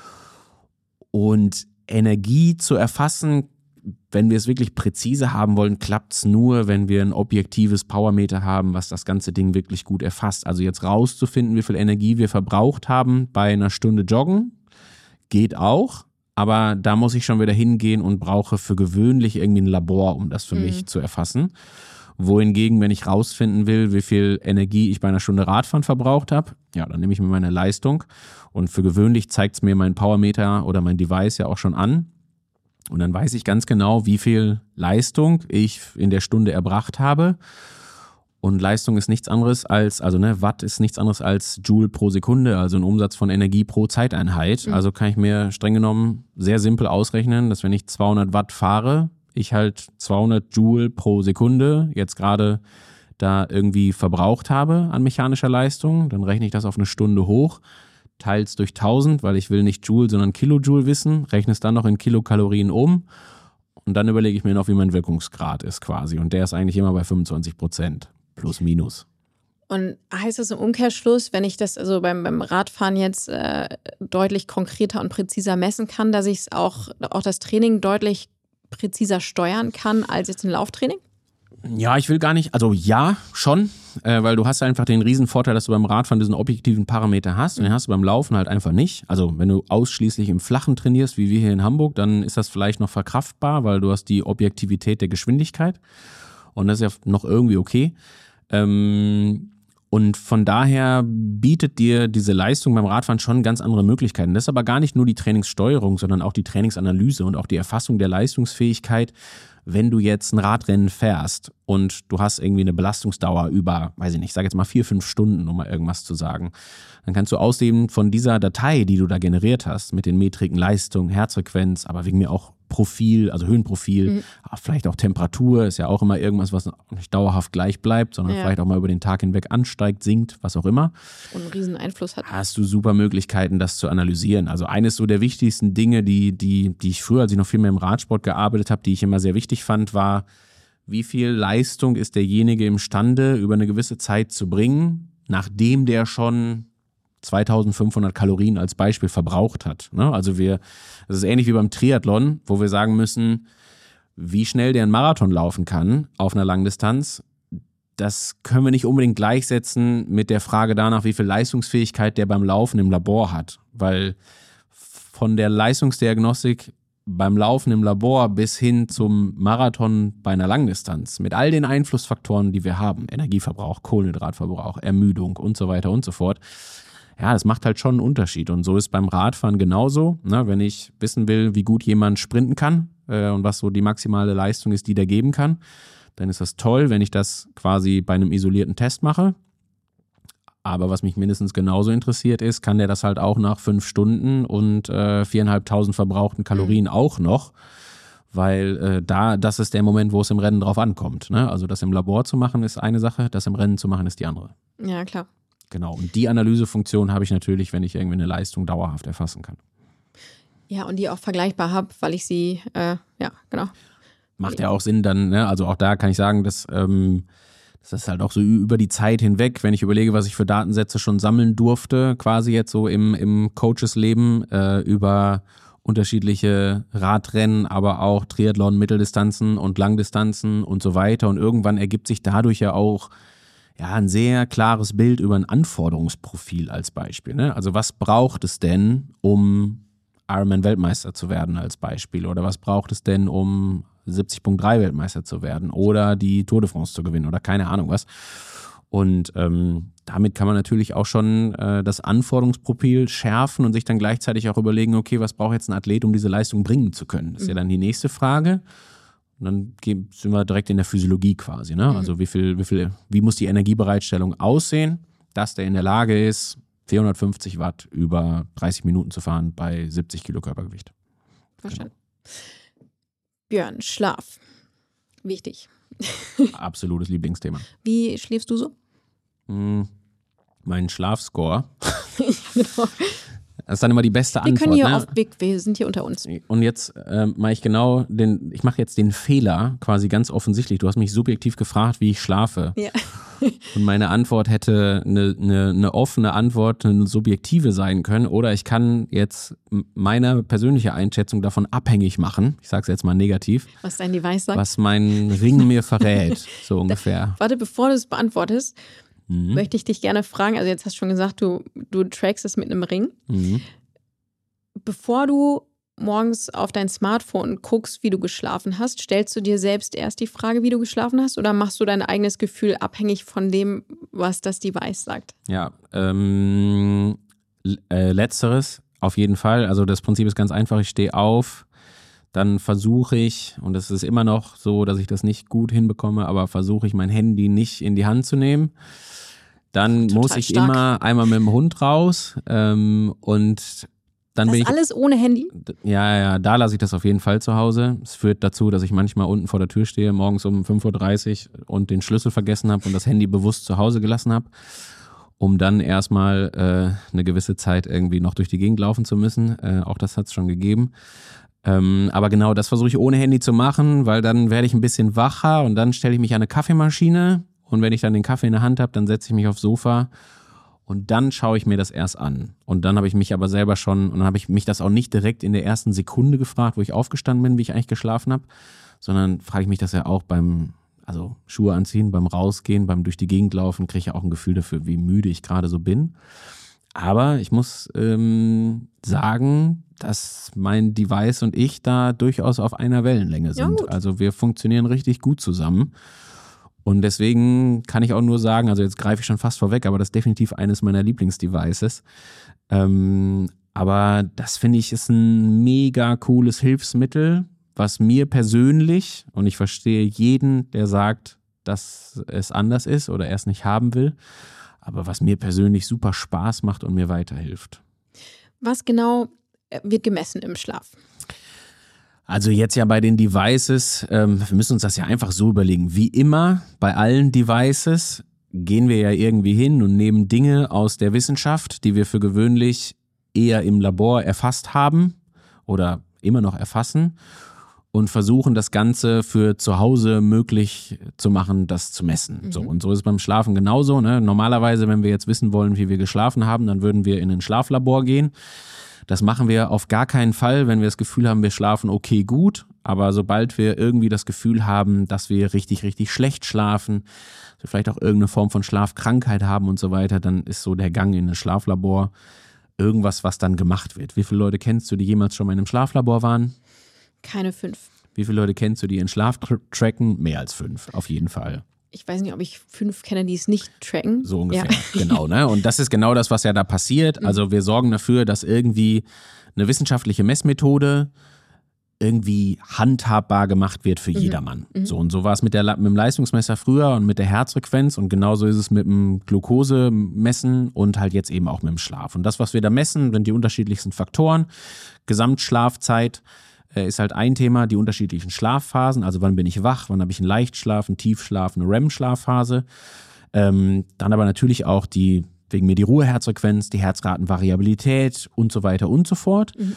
Und Energie zu erfassen, wenn wir es wirklich präzise haben wollen, klappt es nur, wenn wir ein objektives Powermeter haben, was das ganze Ding wirklich gut erfasst. Also jetzt rauszufinden, wie viel Energie wir verbraucht haben bei einer Stunde Joggen, geht auch. Aber da muss ich schon wieder hingehen und brauche für gewöhnlich irgendwie ein Labor, um das für mhm. mich zu erfassen. Wohingegen, wenn ich rausfinden will, wie viel Energie ich bei einer Stunde Radfahren verbraucht habe, ja, dann nehme ich mir meine Leistung. Und für gewöhnlich zeigt es mir mein Powermeter oder mein Device ja auch schon an. Und dann weiß ich ganz genau, wie viel Leistung ich in der Stunde erbracht habe. Und Leistung ist nichts anderes als, also ne, Watt ist nichts anderes als Joule pro Sekunde, also ein Umsatz von Energie pro Zeiteinheit. Mhm. Also kann ich mir streng genommen sehr simpel ausrechnen, dass wenn ich zweihundert Watt fahre, ich halt zweihundert Joule pro Sekunde jetzt gerade da irgendwie verbraucht habe an mechanischer Leistung. Dann rechne ich das auf eine Stunde hoch, teile es durch tausend, weil ich will nicht Joule, sondern Kilojoule wissen, rechne es dann noch in Kilokalorien um und dann überlege ich mir noch, wie mein Wirkungsgrad ist quasi. Und der ist eigentlich immer bei fünfundzwanzig Prozent. Plus, minus. Und heißt das im Umkehrschluss, wenn ich das also beim, beim Radfahren jetzt äh, deutlich konkreter und präziser messen kann, dass ich es auch, auch das Training deutlich präziser steuern kann als jetzt ein Lauftraining? Ja, ich will gar nicht, also ja, schon, äh, weil du hast einfach den riesen Vorteil, dass du beim Radfahren diesen objektiven Parameter hast und den hast du beim Laufen halt einfach nicht. Also wenn du ausschließlich im Flachen trainierst, wie wir hier in Hamburg, dann ist das vielleicht noch verkraftbar, weil du hast die Objektivität der Geschwindigkeit und das ist ja noch irgendwie okay. Ähm, und von daher bietet dir diese Leistung beim Radfahren schon ganz andere Möglichkeiten. Das ist aber gar nicht nur die Trainingssteuerung, sondern auch die Trainingsanalyse und auch die Erfassung der Leistungsfähigkeit, wenn du jetzt ein Radrennen fährst und du hast irgendwie eine Belastungsdauer über, weiß ich nicht, ich sage jetzt mal vier, fünf Stunden, um mal irgendwas zu sagen, dann kannst du aussehen von dieser Datei, die du da generiert hast, mit den Metriken Leistung, Herzfrequenz, aber wegen mir auch Profil, also Höhenprofil, mhm. vielleicht auch Temperatur, ist ja auch immer irgendwas, was nicht dauerhaft gleich bleibt, sondern ja. vielleicht auch mal über den Tag hinweg ansteigt, sinkt, was auch immer. Und einen riesen Einfluss hat. Hast du super Möglichkeiten, das zu analysieren. Also eines so der wichtigsten Dinge, die, die, die ich früher, als ich noch viel mehr im Radsport gearbeitet habe, die ich immer sehr wichtig fand, war, wie viel Leistung ist derjenige imstande, über eine gewisse Zeit zu bringen, nachdem der schon zweitausendfünfhundert Kalorien als Beispiel verbraucht hat. Ne? Also wir, das ist ähnlich wie beim Triathlon, wo wir sagen müssen, wie schnell der einen Marathon laufen kann auf einer Langdistanz, das können wir nicht unbedingt gleichsetzen mit der Frage danach, wie viel Leistungsfähigkeit der beim Laufen im Labor hat. Weil von der Leistungsdiagnostik beim Laufen im Labor bis hin zum Marathon bei einer Langdistanz mit all den Einflussfaktoren, die wir haben, Energieverbrauch, Kohlenhydratverbrauch, Ermüdung und so weiter und so fort, ja, das macht halt schon einen Unterschied. Und so ist beim Radfahren genauso. Ne? Wenn ich wissen will, wie gut jemand sprinten kann äh, und was so die maximale Leistung ist, die der geben kann, dann ist das toll, wenn ich das quasi bei einem isolierten Test mache. Aber was mich mindestens genauso interessiert ist, kann der das halt auch nach fünf Stunden und äh, viereinhalbtausend verbrauchten Kalorien mhm. auch noch. Weil äh, da, das ist der Moment, wo es im Rennen drauf ankommt. Ne? Also das im Labor zu machen ist eine Sache, das im Rennen zu machen ist die andere. Ja, klar. Genau, und die Analysefunktion habe ich natürlich, wenn ich irgendwie eine Leistung dauerhaft erfassen kann. Ja, und die auch vergleichbar habe, weil ich sie, äh, ja, genau. Macht ja auch Sinn dann, ne? Also auch da kann ich sagen, dass ähm, das ist halt auch so über die Zeit hinweg, wenn ich überlege, was ich für Datensätze schon sammeln durfte, quasi jetzt so im, im Coaches-Leben äh, über unterschiedliche Radrennen, aber auch Triathlon, Mitteldistanzen und Langdistanzen und so weiter. Und irgendwann ergibt sich dadurch ja auch ja, ein sehr klares Bild über ein Anforderungsprofil als Beispiel. Ne? Also was braucht es denn, um Ironman-Weltmeister zu werden als Beispiel? Oder was braucht es denn, um siebzig Punkt drei Weltmeister zu werden? Oder die Tour de France zu gewinnen? Oder keine Ahnung was. Und ähm, damit kann man natürlich auch schon äh, das Anforderungsprofil schärfen und sich dann gleichzeitig auch überlegen, okay, was braucht jetzt ein Athlet, um diese Leistung bringen zu können? Das ist ja dann die nächste Frage. Und dann gehen, sind wir direkt in der Physiologie quasi. Ne? Also wie viel, wie viel, wie muss die Energiebereitstellung aussehen, dass der in der Lage ist, vierhundertfünfzig Watt über dreißig Minuten zu fahren bei siebzig Kilo Körpergewicht. Verstanden. Genau. Björn, Schlaf. Wichtig. Absolutes Lieblingsthema. Wie schläfst du so? Hm, mein Schlafscore. Ja, genau. Das ist dann immer die beste Wir Antwort. können hier ne? oft, wir, wir sind hier unter uns. Und jetzt äh, mache ich genau den, ich mache jetzt den Fehler quasi ganz offensichtlich. Du hast mich subjektiv gefragt, wie ich schlafe. Ja. Und meine Antwort hätte eine, eine, eine offene Antwort, eine subjektive sein können. Oder ich kann jetzt meine persönliche Einschätzung davon abhängig machen. Ich sage es jetzt mal negativ. Was dein Device sagt. Was mein Ring mir verrät, so ungefähr. Warte, bevor du es beantwortest, Mhm. möchte ich dich gerne fragen, also jetzt hast du schon gesagt, du, du trackst es mit einem Ring. Mhm. Bevor du morgens auf dein Smartphone guckst, wie du geschlafen hast, stellst du dir selbst erst die Frage, wie du geschlafen hast, oder machst du dein eigenes Gefühl abhängig von dem, was das Device sagt? Ja, ähm, äh, letzteres auf jeden Fall. Also das Prinzip ist ganz einfach, ich stehe auf, dann versuche ich, und es ist immer noch so, dass ich das nicht gut hinbekomme, aber versuche ich mein Handy nicht in die Hand zu nehmen. Dann Total muss ich stark. immer einmal mit dem Hund raus ähm, und dann Das bin ist ich, alles ohne Handy? ja, ja, da lasse ich das auf jeden Fall zu Hause. Es führt dazu, dass ich manchmal unten vor der Tür stehe, morgens um fünf Uhr dreißig und den Schlüssel vergessen habe und das Handy bewusst zu Hause gelassen habe, um dann erstmal äh, eine gewisse Zeit irgendwie noch durch die Gegend laufen zu müssen. Äh, auch das hat es schon gegeben. Ähm, aber genau, das versuche ich ohne Handy zu machen, weil dann werde ich ein bisschen wacher und dann stelle ich mich an eine Kaffeemaschine und wenn ich dann den Kaffee in der Hand habe, dann setze ich mich aufs Sofa und dann schaue ich mir das erst an. Und dann habe ich mich aber selber schon, und dann habe ich mich das auch nicht direkt in der ersten Sekunde gefragt, wo ich aufgestanden bin, wie ich eigentlich geschlafen habe, sondern frage ich mich das ja auch beim, also Schuhe anziehen, beim Rausgehen, beim durch die Gegend laufen, kriege ich ja auch ein Gefühl dafür, wie müde ich gerade so bin. Aber ich muss ähm, sagen, dass mein Device und ich da durchaus auf einer Wellenlänge sind. Ja, gut. Also wir funktionieren richtig gut zusammen. Und deswegen kann ich auch nur sagen, also jetzt greife ich schon fast vorweg, aber das ist definitiv eines meiner Lieblingsdevices. Ähm, aber das finde ich ist ein mega cooles Hilfsmittel, was mir persönlich, und ich verstehe jeden, der sagt, dass es anders ist oder er es nicht haben will, aber was mir persönlich super Spaß macht und mir weiterhilft. Was genau wird gemessen im Schlaf? Also jetzt ja bei den Devices, ähm, wir müssen uns das ja einfach so überlegen. Wie immer bei allen Devices gehen wir ja irgendwie hin und nehmen Dinge aus der Wissenschaft, die wir für gewöhnlich eher im Labor erfasst haben oder immer noch erfassen und versuchen das Ganze für zu Hause möglich zu machen, das zu messen. Mhm. So, und so ist es beim Schlafen genauso. Ne? Normalerweise, wenn wir jetzt wissen wollen, wie wir geschlafen haben, dann würden wir in ein Schlaflabor gehen. Das machen wir auf gar keinen Fall, wenn wir das Gefühl haben, wir schlafen okay gut. Aber sobald wir irgendwie das Gefühl haben, dass wir richtig, richtig schlecht schlafen, dass wir vielleicht auch irgendeine Form von Schlafkrankheit haben und so weiter, dann ist so der Gang in ein Schlaflabor irgendwas, was dann gemacht wird. Wie viele Leute kennst du, die jemals schon mal in einem Schlaflabor waren? Keine fünf. Wie viele Leute kennst du, die ihren Schlaf tr- tracken? Mehr als fünf, auf jeden Fall. Ich weiß nicht, ob ich fünf kenne, die es nicht tracken. So ungefähr, Ja. genau. Ne? Und das ist genau das, was ja da passiert. Also wir sorgen dafür, dass irgendwie eine wissenschaftliche Messmethode irgendwie handhabbar gemacht wird für jedermann. Mhm. So, und so war es mit, der, mit dem Leistungsmesser früher und mit der Herzfrequenz und genauso ist es mit dem Glukosemessen und halt jetzt eben auch mit dem Schlaf. Und das, was wir da messen, sind die unterschiedlichsten Faktoren. Gesamtschlafzeit äh, ist halt ein Thema, die unterschiedlichen Schlafphasen, also wann bin ich wach, wann habe ich einen Leichtschlaf, einen Tiefschlaf, eine R E M-Schlafphase. Ähm, dann aber natürlich auch die, wegen mir die Ruheherzfrequenz, die Herzratenvariabilität und so weiter und so fort. Mhm.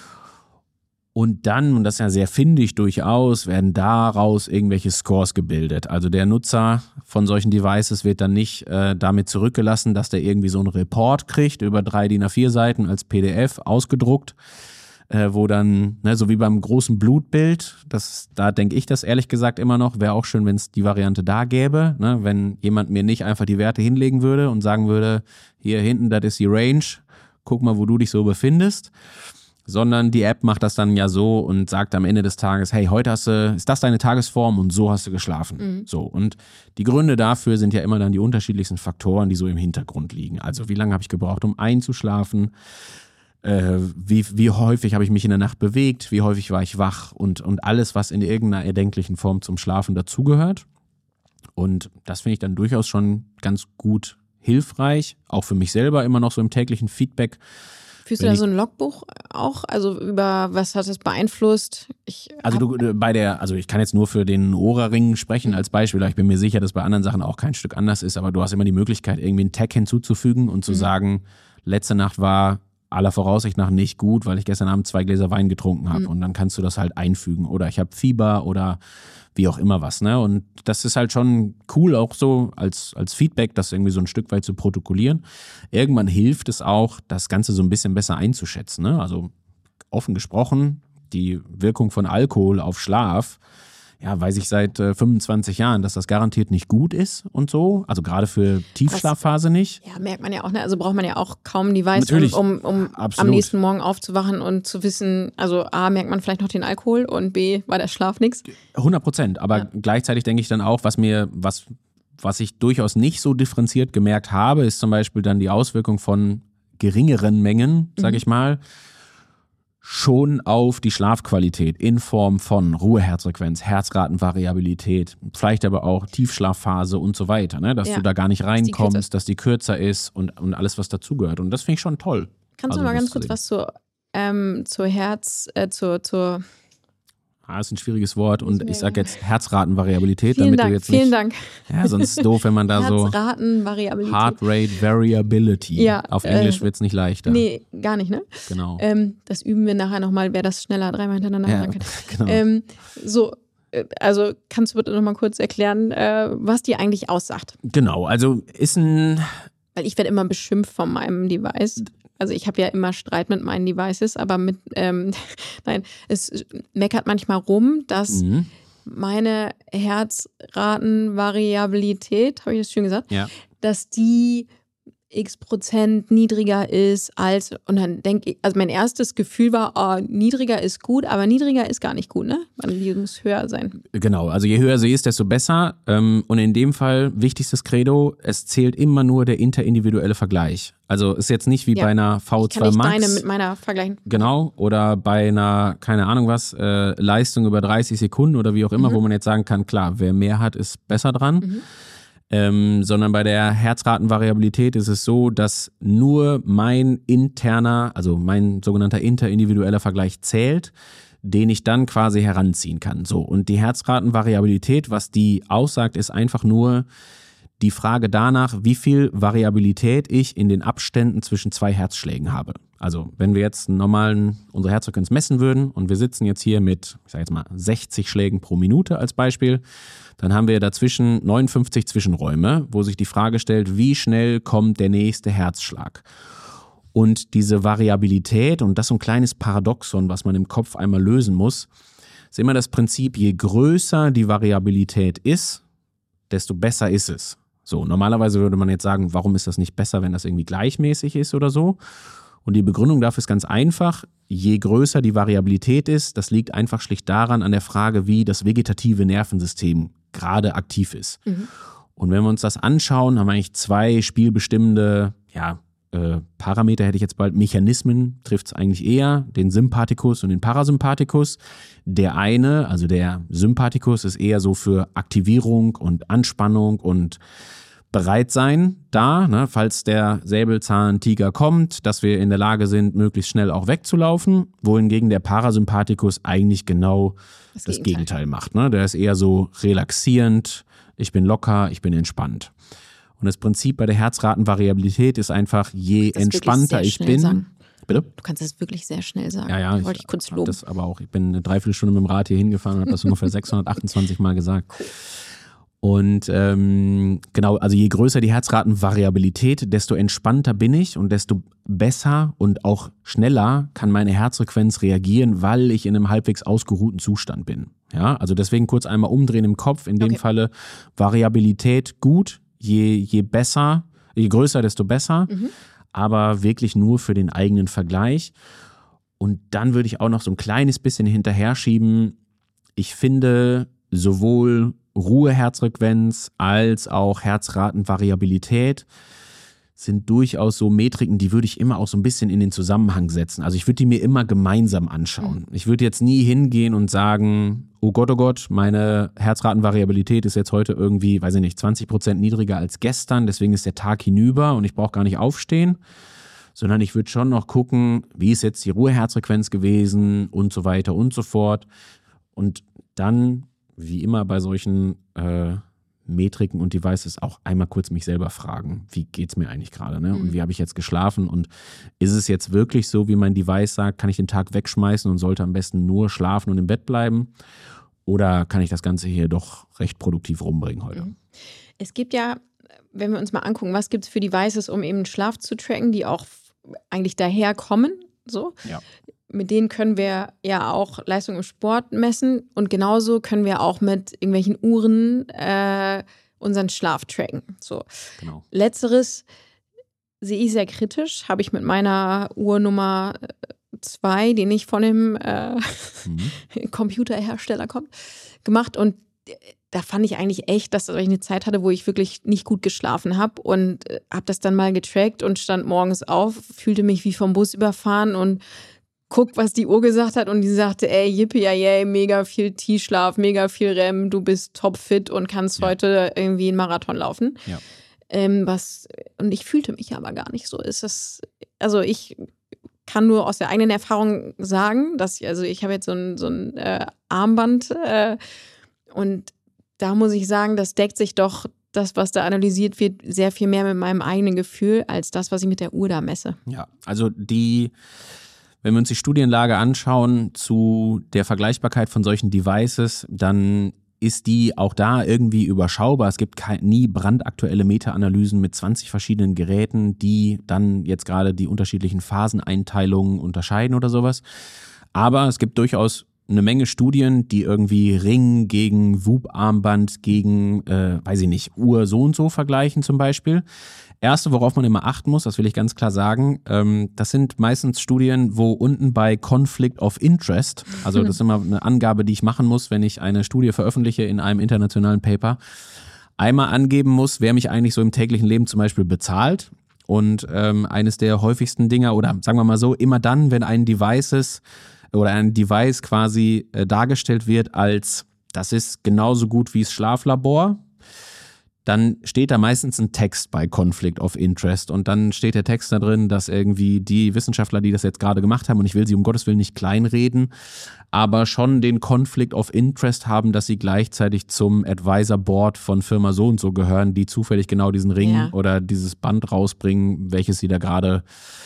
Und dann, und das ist ja sehr findig durchaus, werden daraus irgendwelche Scores gebildet. Also der Nutzer von solchen Devices wird dann nicht äh, damit zurückgelassen, dass der irgendwie so einen Report kriegt über drei D I N A vier Seiten als P D F ausgedruckt, äh, wo dann, ne, so wie beim großen Blutbild, das, da denke ich das ehrlich gesagt immer noch, wäre auch schön, wenn es die Variante da gäbe, ne, wenn jemand mir nicht einfach die Werte hinlegen würde und sagen würde, hier hinten, das ist die Range, guck mal, wo du dich so befindest. sondern die App macht das dann ja so und sagt am Ende des Tages, hey, heute hast du, ist das deine Tagesform und so hast du geschlafen. Mhm. So, und die Gründe dafür sind ja immer dann die unterschiedlichsten Faktoren, die so im Hintergrund liegen. Also wie lange habe ich gebraucht, um einzuschlafen? Äh, wie, wie häufig habe ich mich in der Nacht bewegt? Wie häufig war ich wach? Und, und alles, was in irgendeiner erdenklichen Form zum Schlafen dazugehört. Und das finde ich dann durchaus schon ganz gut hilfreich, auch für mich selber immer noch so im täglichen Feedback. Führst du da so ein Logbuch auch? Also über was hat das beeinflusst? Ich also du bei der, also ich kann jetzt nur für den Oura-Ring sprechen als Beispiel, aber ich bin mir sicher, dass bei anderen Sachen auch kein Stück anders ist, aber du hast immer die Möglichkeit, irgendwie einen Tag hinzuzufügen und zu mhm. sagen, letzte Nacht war aller Voraussicht nach nicht gut, weil ich gestern Abend zwei Gläser Wein getrunken habe mhm. und dann kannst du das halt einfügen oder ich habe Fieber oder wie auch immer was, ne? Und das ist halt schon cool, auch so als, als Feedback, das irgendwie so ein Stück weit zu protokollieren. Irgendwann hilft es auch, das Ganze so ein bisschen besser einzuschätzen, ne? Also offen gesprochen, die Wirkung von Alkohol auf Schlaf, ja, weiß ich seit äh, fünfundzwanzig Jahren, dass das garantiert nicht gut ist und so. Also gerade für Tiefschlafphase nicht. Ja, merkt man ja auch, ne? Also braucht man ja auch kaum ein Device, um, um, um am nächsten Morgen aufzuwachen und zu wissen, also A, merkt man vielleicht noch den Alkohol und B, war der Schlaf nix. hundert Prozent, aber ja. Gleichzeitig denke ich dann auch, was mir, was, was ich durchaus nicht so differenziert gemerkt habe, ist zum Beispiel dann die Auswirkung von geringeren Mengen, sag mhm. ich mal, schon auf die Schlafqualität in Form von Ruheherzfrequenz, Herzratenvariabilität, vielleicht aber auch Tiefschlafphase und so weiter, ne? Dass ja. du da gar nicht reinkommst, dass die, dass die kürzer ist und, und alles, was dazugehört. Und das finde ich schon toll. Kannst also, du mal ganz kurz was zur, ähm, zur Herz, äh, zur, zur Ah, ist ein schwieriges Wort und ich sage jetzt Herzratenvariabilität, vielen damit Dank, du jetzt vielen nicht, Dank. Ja, sonst ist doof, wenn man da so Herzratenvariabilität. Heart Rate Variability. Ja, auf Englisch äh, wird es nicht leichter. Nee, gar nicht, ne? Genau. Ähm, das üben wir nachher nochmal, wer das schneller dreimal hintereinander ja, machen kann. Genau. Ähm, so, äh, also kannst du bitte nochmal kurz erklären, äh, was die eigentlich aussagt? Genau, also ist ein... Weil ich werde immer beschimpft von meinem Device. Also ich habe ja immer Streit mit meinen Devices, aber mit, ähm, nein, es meckert manchmal rum, dass mhm. meine Herzratenvariabilität, habe ich das schön gesagt, ja. dass die x Prozent niedriger ist als, und dann denke ich, also mein erstes Gefühl war, oh, niedriger ist gut, aber niedriger ist gar nicht gut, ne? Die muss höher sein. Genau, also je höher sie ist, desto besser. Und in dem Fall, wichtigstes Credo, es zählt immer nur der interindividuelle Vergleich. Also ist jetzt nicht wie ja. bei einer V zwei Max. Ich kann nicht Max. deine mit meiner vergleichen. Genau, oder bei einer, keine Ahnung was, äh, Leistung über dreißig Sekunden oder wie auch immer, mhm. wo man jetzt sagen kann, klar, wer mehr hat, ist besser dran. Mhm. Ähm, sondern bei der Herzratenvariabilität ist es so, dass nur mein interner, also mein sogenannter interindividueller Vergleich zählt, den ich dann quasi heranziehen kann. So, und die Herzratenvariabilität, was die aussagt, ist einfach nur die Frage danach, wie viel Variabilität ich in den Abständen zwischen zwei Herzschlägen habe. Also wenn wir jetzt einen normalen, unsere Herzfrequenz messen würden und wir sitzen jetzt hier mit, ich sage jetzt mal, sechzig Schlägen pro Minute als Beispiel, dann haben wir dazwischen neunundfünfzig Zwischenräume, wo sich die Frage stellt, wie schnell kommt der nächste Herzschlag? Und diese Variabilität, und das ist so ein kleines Paradoxon, was man im Kopf einmal lösen muss, ist immer das Prinzip, je größer die Variabilität ist, desto besser ist es. So, normalerweise würde man jetzt sagen, warum ist das nicht besser, wenn das irgendwie gleichmäßig ist oder so? Und die Begründung dafür ist ganz einfach. Je größer die Variabilität ist, das liegt einfach schlicht daran an der Frage, wie das vegetative Nervensystem gerade aktiv ist. Mhm. Und wenn wir uns das anschauen, haben wir eigentlich zwei spielbestimmende ja, äh, Parameter, hätte ich jetzt bald, Mechanismen, trifft es eigentlich eher, den Sympathikus und den Parasympathikus. Der eine, also der Sympathikus, ist eher so für Aktivierung und Anspannung und bereit sein da, ne, falls der Säbelzahntiger kommt, dass wir in der Lage sind, möglichst schnell auch wegzulaufen, wohingegen der Parasympathikus eigentlich genau das, das Gegenteil. Gegenteil macht. Ne? Der ist eher so relaxierend, ich bin locker, ich bin entspannt. Und das Prinzip bei der Herzratenvariabilität ist einfach, je entspannter ich bin. Sagen. Bitte? Du kannst das wirklich sehr schnell sagen. Ja, ja, wollte ich kurz loben. Das aber auch. Ich bin eine Dreiviertelstunde mit dem Rad hier hingefahren und habe das ungefähr sechshundertachtundzwanzig Mal gesagt. Cool. Und ähm, genau, also je größer die Herzratenvariabilität, desto entspannter bin ich und desto besser und auch schneller kann meine Herzfrequenz reagieren, weil ich in einem halbwegs ausgeruhten Zustand bin. Ja, also deswegen kurz einmal umdrehen im Kopf. In dem okay. Falle Variabilität gut, je, je besser, je größer, desto besser, mhm. aber wirklich nur für den eigenen Vergleich. Und dann würde ich auch noch so ein kleines bisschen hinterher schieben. Ich finde sowohl Ruhe-Herzfrequenz als auch Herzratenvariabilität sind durchaus so Metriken, die würde ich immer auch so ein bisschen in den Zusammenhang setzen. Also ich würde die mir immer gemeinsam anschauen. Ich würde jetzt nie hingehen und sagen, oh Gott, oh Gott, meine Herzratenvariabilität ist jetzt heute irgendwie, weiß ich nicht, zwanzig Prozent niedriger als gestern, deswegen ist der Tag hinüber und ich brauche gar nicht aufstehen. Sondern ich würde schon noch gucken, wie ist jetzt die Ruheherzfrequenz gewesen und so weiter und so fort. Und dann, wie immer bei solchen äh, Metriken und Devices, auch einmal kurz mich selber fragen, wie geht's mir eigentlich gerade, ne? Und wie habe ich jetzt geschlafen und ist es jetzt wirklich so, wie mein Device sagt, kann ich den Tag wegschmeißen und sollte am besten nur schlafen und im Bett bleiben? Oder kann ich das Ganze hier doch recht produktiv rumbringen heute? Es gibt ja, wenn wir uns mal angucken, was gibt es für Devices, um eben Schlaf zu tracken, die auch eigentlich daherkommen, so. Ja. Mit denen können wir ja auch Leistung im Sport messen und genauso können wir auch mit irgendwelchen Uhren äh, unseren Schlaf tracken. So. Genau. Letzteres sehe ich sehr kritisch, habe ich mit meiner Uhr Nummer zwei, die nicht von dem äh, mhm. Computerhersteller kommt, gemacht und da fand ich eigentlich echt, dass ich eine Zeit hatte, wo ich wirklich nicht gut geschlafen habe und habe das dann mal getrackt und stand morgens auf, fühlte mich wie vom Bus überfahren und guck, was die Uhr gesagt hat und die sagte, ey, yippie, yay, mega viel Tiefschlaf, mega viel R E M, du bist topfit und kannst ja. heute irgendwie einen Marathon laufen. Ja. Ähm, was, und ich fühlte mich aber gar nicht so. Ist das, also ich kann nur aus der eigenen Erfahrung sagen, dass ich, also ich habe jetzt so ein, so ein äh, Armband äh, und da muss ich sagen, das deckt sich doch, das, was da analysiert wird, sehr viel mehr mit meinem eigenen Gefühl, als das, was ich mit der Uhr da messe. Ja, also die, wenn wir uns die Studienlage anschauen zu der Vergleichbarkeit von solchen Devices, dann ist die auch da irgendwie überschaubar. Es gibt kein, nie brandaktuelle Meta-Analysen mit zwanzig verschiedenen Geräten, die dann jetzt gerade die unterschiedlichen Phaseneinteilungen unterscheiden oder sowas. Aber es gibt durchaus eine Menge Studien, die irgendwie Ring gegen Whoop-Armband gegen, äh, weiß ich nicht, Uhr so und so vergleichen zum Beispiel. Erste, worauf man immer achten muss, das will ich ganz klar sagen, ähm, das sind meistens Studien, wo unten bei Conflict of Interest, also das ist immer eine Angabe, die ich machen muss, wenn ich eine Studie veröffentliche in einem internationalen Paper, einmal angeben muss, wer mich eigentlich so im täglichen Leben zum Beispiel bezahlt. Und ähm, eines der häufigsten Dinger, oder sagen wir mal so, immer dann, wenn ein Devices oder ein Device quasi äh, dargestellt wird als, das ist genauso gut wie das Schlaflabor, dann steht da meistens ein Text bei Conflict of Interest und dann steht der Text da drin, dass irgendwie die Wissenschaftler, die das jetzt gerade gemacht haben, und ich will sie um Gottes Willen nicht kleinreden, aber schon den Conflict of Interest haben, dass sie gleichzeitig zum Advisor Board von Firma so und so gehören, die zufällig genau diesen Ring ja. oder dieses Band rausbringen, welches sie da gerade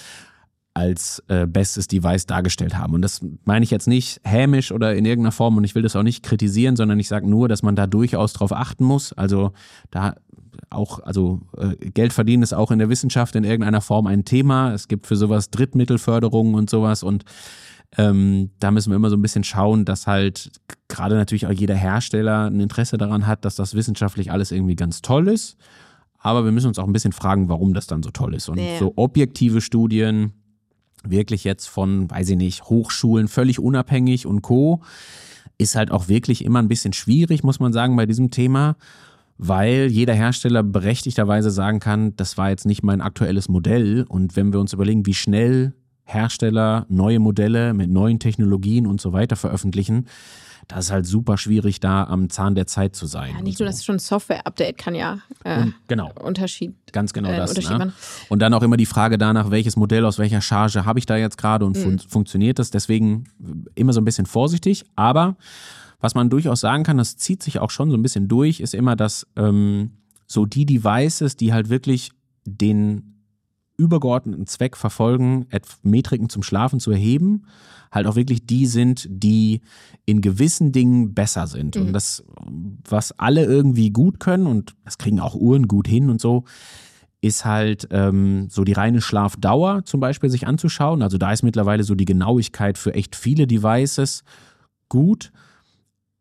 als äh, bestes Device dargestellt haben. Und das meine ich jetzt nicht hämisch oder in irgendeiner Form und ich will das auch nicht kritisieren, sondern ich sage nur, dass man da durchaus drauf achten muss. Also da auch, also äh, Geld verdienen ist auch in der Wissenschaft in irgendeiner Form ein Thema. Es gibt für sowas Drittmittelförderungen und sowas und ähm, da müssen wir immer so ein bisschen schauen, dass halt gerade natürlich auch jeder Hersteller ein Interesse daran hat, dass das wissenschaftlich alles irgendwie ganz toll ist. Aber wir müssen uns auch ein bisschen fragen, warum das dann so toll ist. Und ja. so objektive Studien wirklich jetzt von, weiß ich nicht, Hochschulen völlig unabhängig und Co. ist halt auch wirklich immer ein bisschen schwierig, muss man sagen, bei diesem Thema, weil jeder Hersteller berechtigterweise sagen kann, das war jetzt nicht mein aktuelles Modell. Und wenn wir uns überlegen, wie schnell Hersteller neue Modelle mit neuen Technologien und so weiter veröffentlichen, das ist halt super schwierig, da am Zahn der Zeit zu sein. Ja, nicht so. nur, dass schon ein Software-Update kann ja äh, und, genau. Unterschied. Ganz genau äh, das. Unterschied Ne? Und dann auch immer die Frage danach, welches Modell aus welcher Charge habe ich da jetzt gerade und mhm. fun- funktioniert das? Deswegen immer so ein bisschen vorsichtig. Aber was man durchaus sagen kann, das zieht sich auch schon so ein bisschen durch, ist immer, dass ähm, so die Devices, die halt wirklich den übergeordneten Zweck verfolgen, Metriken zum Schlafen zu erheben, halt auch wirklich die sind, die in gewissen Dingen besser sind. Mhm. Und das, was alle irgendwie gut können, und das kriegen auch Uhren gut hin und so, ist halt ähm, so die reine Schlafdauer zum Beispiel sich anzuschauen. Also da ist mittlerweile so die Genauigkeit für echt viele Devices gut.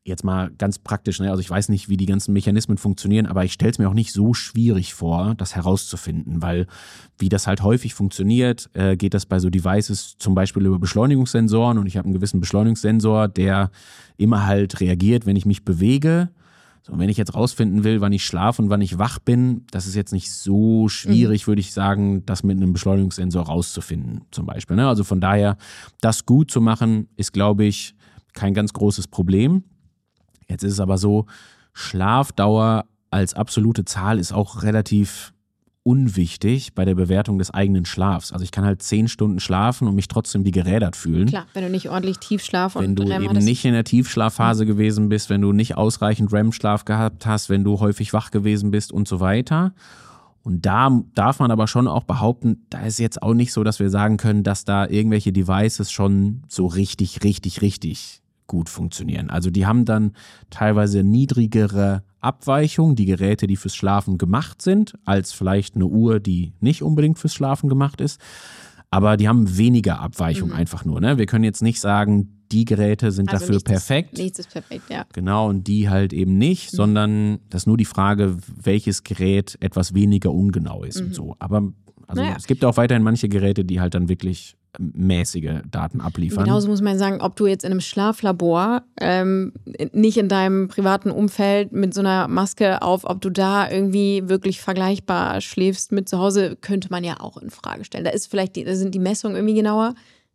jetzt mal ganz praktisch, ne? Also ich weiß nicht, wie die ganzen Mechanismen funktionieren, aber ich stelle es mir auch nicht so schwierig vor, das herauszufinden, weil wie das halt häufig funktioniert, äh, geht das bei so Devices zum Beispiel über Beschleunigungssensoren und ich habe einen gewissen Beschleunigungssensor, der immer halt reagiert, wenn ich mich bewege. So, und wenn ich jetzt rausfinden will, wann ich schlafe und wann ich wach bin, das ist jetzt nicht so schwierig, mhm. würde ich sagen, das mit einem Beschleunigungssensor rauszufinden zum Beispiel. Ne? Also von daher, das gut zu machen, ist, glaube ich, kein ganz großes Problem. Jetzt ist es aber so, Schlafdauer als absolute Zahl ist auch relativ unwichtig bei der Bewertung des eigenen Schlafs. Also ich kann halt zehn Stunden schlafen und mich trotzdem wie gerädert fühlen. Klar, wenn du nicht ordentlich Tiefschlaf und Wenn du R E M eben hattest. nicht in der Tiefschlafphase mhm. gewesen bist, wenn du nicht ausreichend R E M-Schlaf gehabt hast, wenn du häufig wach gewesen bist und so weiter. Und da darf man aber schon auch behaupten, da ist jetzt auch nicht so, dass wir sagen können, dass da irgendwelche Devices schon so richtig, richtig, richtig gut funktionieren. Also die haben dann teilweise niedrigere Abweichungen, die Geräte, die fürs Schlafen gemacht sind, als vielleicht eine Uhr, die nicht unbedingt fürs Schlafen gemacht ist. Aber die haben weniger Abweichungen mhm. einfach nur. Ne? Wir können jetzt nicht sagen, die Geräte sind also dafür nichts perfekt. Ist, nichts ist perfekt, ja. Genau, und die halt eben nicht, mhm. sondern das ist nur die Frage, welches Gerät etwas weniger ungenau ist mhm. und so. Aber also naja. es gibt auch weiterhin manche Geräte, die halt dann wirklich mäßige Daten abliefern. Genauso muss man sagen, ob du jetzt in einem Schlaflabor, ähm, nicht in deinem privaten Umfeld mit so einer Maske auf, ob du da irgendwie wirklich vergleichbar schläfst mit zu Hause, könnte man ja auch in Frage stellen. Da ist vielleicht die, da sind die Messungen irgendwie genauer.